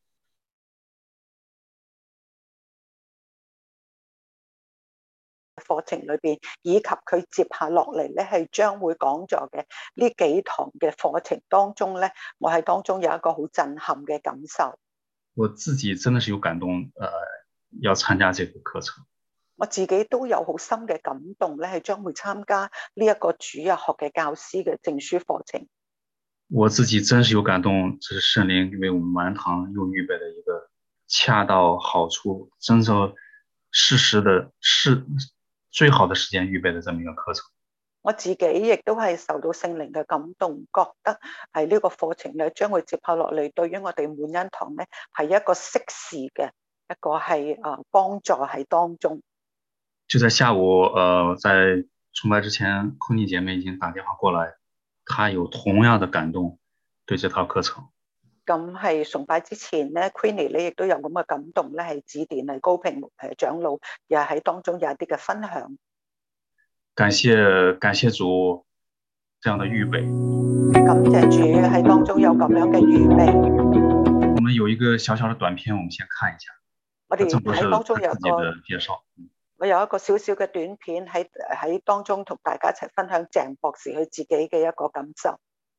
課程裏邊，以及佢接下落嚟咧係將會講座嘅呢幾堂嘅課程當中咧，我喺當中有一個好震撼嘅感受。 我自己真的是有感動，要參加這個課程。 我自己都有好深嘅感動咧，係將會參加呢一個主日學嘅教師嘅證書課程。 我自己真是有感動，這是聖靈為我們滿堂又預備的一個恰到好處，真正是最好的時間預備的這麼一個課程。 我自己亦都係受到聖靈嘅感動，覺得係呢個課程咧將會接下落嚟，對於我哋滿恩堂咧係一個適時嘅一個係幫助喺當中。 就在下午，在崇拜之前，Queenie姐妹已經打電話過來，她有同樣的感動對這套課程。 咁係崇拜之前咧 ，Queenie 咧亦都有咁嘅感動咧，係指電係高平長老，又喺當中有一啲嘅分享。 感謝主這樣的預備。 感謝主喺當中有咁樣嘅預備。 我們有一個小小的短片，我們先看一下。 我哋喺當中有自己的介紹。 我有一個小小嘅短片喺當中同大家一齊分享鄭博士佢自己嘅一個感受。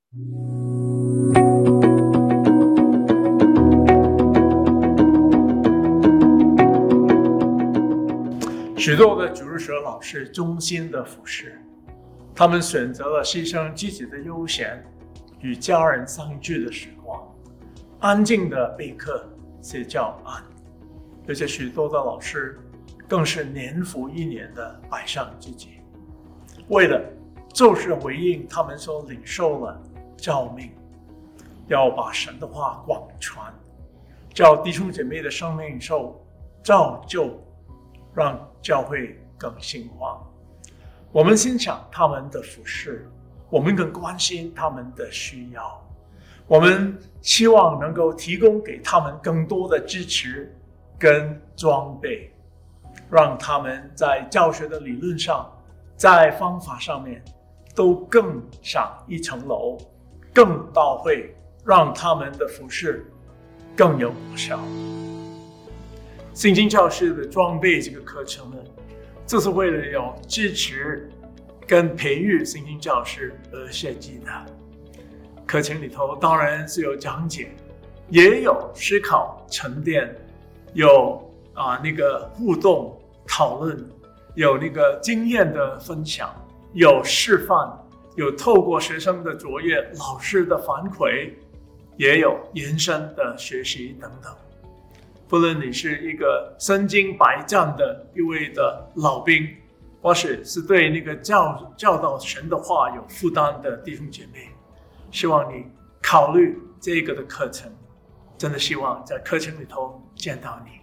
許多的主日學老師忠心的服侍，他們選擇了犧牲自己的悠閒與家人相聚的時光，安靜的備課寫教案。而且許多的老師更是年復一年的擺上自己，為了就是回應他們所領受了召命， 要把神的话广传，叫弟兄姐妹的生命受造就，让教会更兴旺。我们欣赏他们的服事，我们更关心他们的需要，我们希望能够提供给他们更多的支持跟装备，让他们在教学的理论上，在方法上面都更上一层楼，更到位，让他们的服事更有果效。圣经教师的装备这个课程呢，这是为了要支持跟培育圣经教师而设计的。课程里头当然是有讲解，也有思考沉淀，有那个互动讨论，有那个经验的分享，有示范，有透过学生的作业、老师的反馈，也有延伸的学习等等。不论你是一个身经百战的一位的老兵，或是对那个教导神的话有负担的弟兄姐妹，希望你考虑这个的课程，真的希望在课程里头见到你。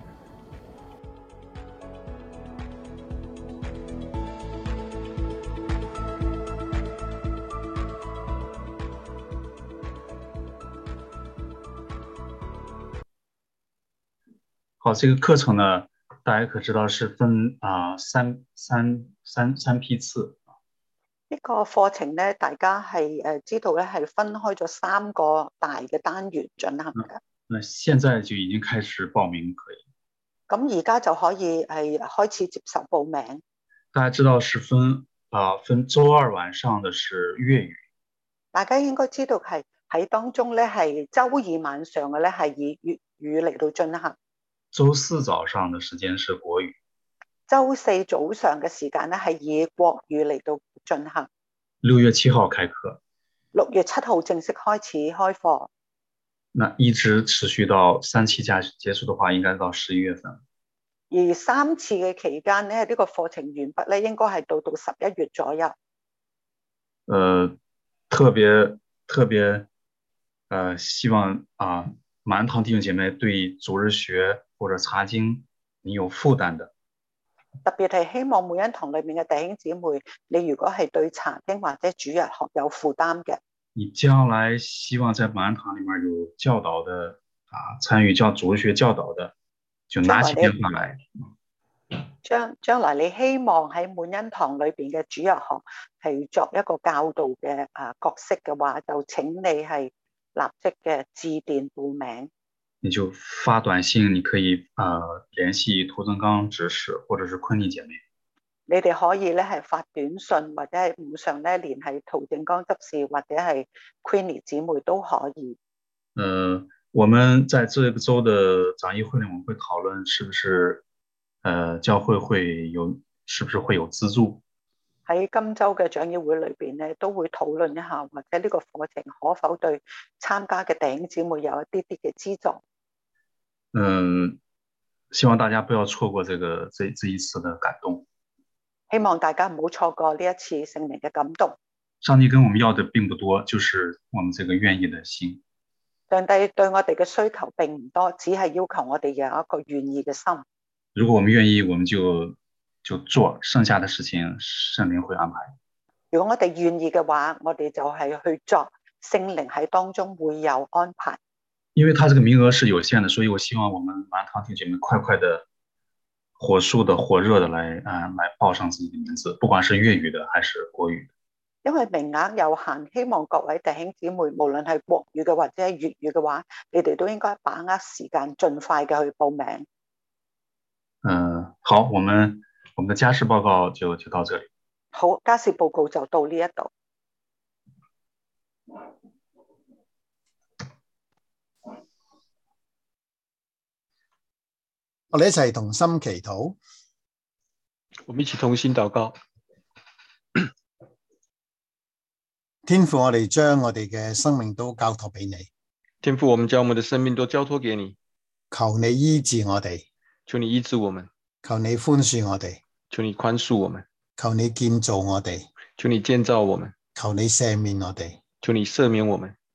好，这个课程呢，大家可知道是分三批次。 呢個課程咧，大家係知道咧，係分開咗3個大嘅單元進行嘅。 那現在就已經開始報名可以。 咁而家就可以係開始接受報名。 大家知道是分週二晚上的是粵語。 大家應該知道係喺當中咧，係週二晚上嘅咧係以粵語嚟到進行。 週四早上的時間是國語。 週四早上嘅時間咧係以國語嚟到進行。 6月7號開課。 6月7號正式開始開課。 那一直持續到3期結束的話，應該到11月份。 而3次嘅期間咧，呢個課程完畢咧，應該係到11月左右。 特別希望馬恩堂弟兄姐妹對主日學或者查經你有負擔的。 特別係希望每一堂裏面嘅弟兄姊妹，你如果係對查經或者主日學有負擔嘅， 你將來希望在馬恩堂裏面有教導的參與主日學教導的，就拿起電話來。 將來你希望喺滿恩堂裏邊嘅主日學係作一個教導嘅角色嘅話，就請你係立即嘅致電報名。 你就發短信，你可以聯繫涂增剛執事或者是昆妮姐妹。 你哋可以咧係發短信或者係網上咧聯繫涂增剛執事或者係昆妮姊妹都可以。 我們在這個週的長議會呢，我們會討論是不是教會是不是會有資助。 喺今週嘅長議會裏邊咧，都會討論一下，或者呢個課程可否對參加嘅弟兄姊妹有一啲啲嘅資助。 希望大家不要錯過這一次的感動。 希望大家唔好錯過呢一次聖靈嘅感動。 上帝跟我們要的並不多，就是我們這個願意的心。 上帝對我哋嘅需求並唔多，只係要求我哋有一個願意嘅心。 如果我們願意，我們就做，剩下的事情聖靈會安排。 如果我哋願意嘅話，我哋就係去做，聖靈喺當中會有安排。 因為他這個名額是有限的，所以我希望我們馬恩堂弟兄姐妹快的、火速的、火熱的來報上自己的名字，不管是粵語的還是國語的。 因為名額有限，希望各位弟兄姊妹，無論係國語嘅或者係粵語嘅話，你哋都應該把握時間，盡快嘅去報名。 好，我們的家事報告就到這裡。 好，家事報告就到呢一度。 我哋一齊同心祈禱。 我們一起同心禱告。 天父，我哋將我哋嘅生命都交託俾你。 天父，我們將我們的生命都交託給你。 求你醫治我哋。 求你醫治我們。 求你寬恕我哋。 求你寬恕我們。 求你建造我哋。 求你建造我們。 求你赦免我哋。 求你赦免我們。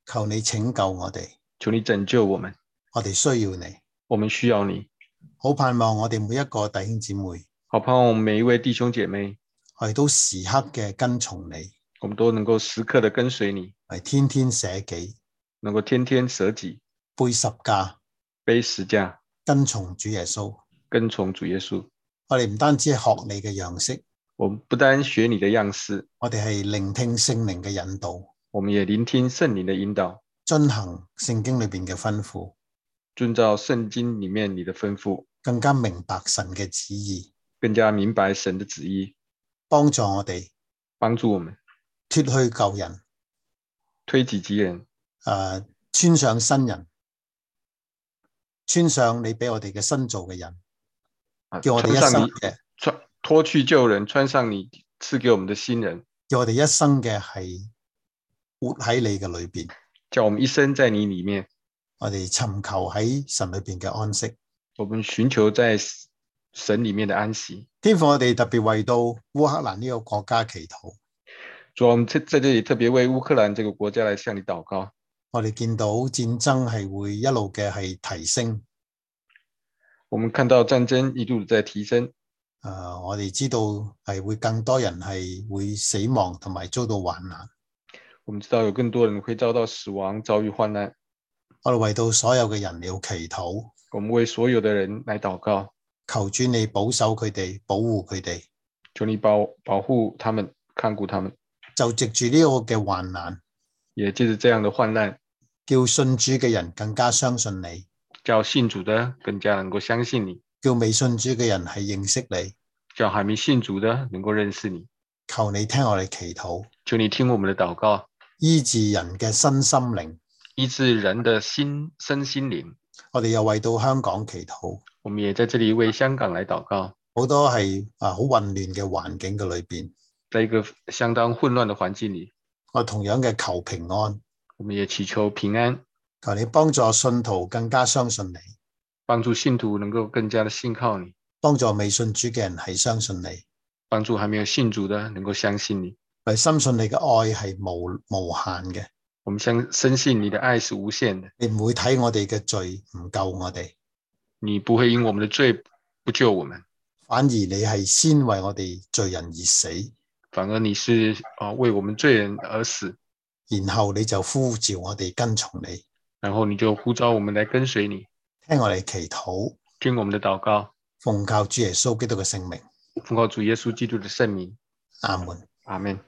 求你拯救我哋， 求你拯救我們， 我哋需要你， 我們需要你。 好盼望我哋每一個弟兄姊妹， 好盼望我們每一位弟兄姐妹， 我哋都時刻嘅跟從你， 我們都能夠時刻的跟隨你， 係天天捨己， 能夠天天捨己， 背十架， 背十架， 跟從主耶穌， 跟從主耶穌。 我哋唔單止係學你嘅樣式， 我們不單學你的樣式， 我哋係聆聽聖靈嘅引導， 我們也聆聽聖靈的引導， 遵行聖經裏邊嘅吩咐， 遵照聖經裡面你的吩咐， 更加明白神嘅旨意， 更加明白神的旨意， 幫助我哋， 幫助我們脫去舊人， 推己及人， 穿上新人，穿上你俾我哋嘅新造嘅人，叫我哋一生嘅脫去舊人，穿上你賜給我們的新人， 叫我哋一生嘅係活喺你嘅裏邊， 叫我們一生在你裡面， 我哋尋求喺神裏邊嘅安息， 我們尋求在神裡面的安息。 天父，我哋特別為到烏克蘭呢個國家祈禱。 主，我們在這裡特別為烏克蘭這個國家來向你禱告。 我哋見到戰爭係會一路嘅係提升， 我們看到戰爭一路在提升。 我哋知道係會更多人係會死亡同埋遭到患難。 我們知道有更多人會遭到死亡，遭遇患難。 我哋為到所有嘅人要祈禱。 我們為所有的人來禱告， 求主你保守佢哋，保護佢哋。 求你保護他們，看顧他們。 就藉住呢個嘅患難， 也借着這樣的患難， 叫信主嘅人更加相信你， 叫信主的更加能夠相信你， 叫未信主嘅人係認識你， 叫還沒信主的能夠認識你。 求你聽我哋祈禱， 求你聽我們的禱告， 醫治人嘅身心靈， 醫治人的身心靈。 我哋又為到香港祈禱， 我們也在這裡為香港來禱告。 好多係好混亂嘅環境嘅裏邊， 在一個相當混亂的環境裡， 我同樣嘅求平安， 我們也祈求平安。 求你幫助信徒更加相信你， 幫助信徒能夠更加的信靠你， 幫助未信主嘅人係相信你， 幫助還沒有信主的能夠相信你。 我深信你嘅愛係無限嘅， 我們深信你的愛是無限的。 你唔會睇我哋嘅罪唔救我哋， 你不會因我們的罪不救我們， 反而你係先為我哋罪人而死， 反而你是為我們罪人而死， 然後你就呼召我哋跟從你， 然後你就呼召我們來跟隨你， 聽我哋祈禱， 聽我們的禱告， 奉靠主耶穌基督嘅聖名， 奉靠主耶穌基督的聖名， 阿門， 阿門。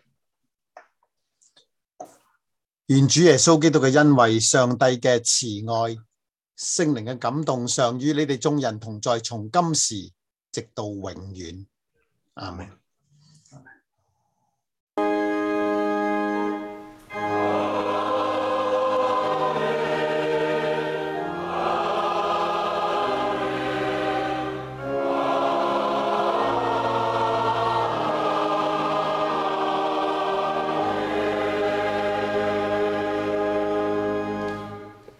願主耶穌基督嘅恩惠、上帝嘅慈愛、聖靈嘅感動常與你哋眾人同在，從今時直到永遠，阿門。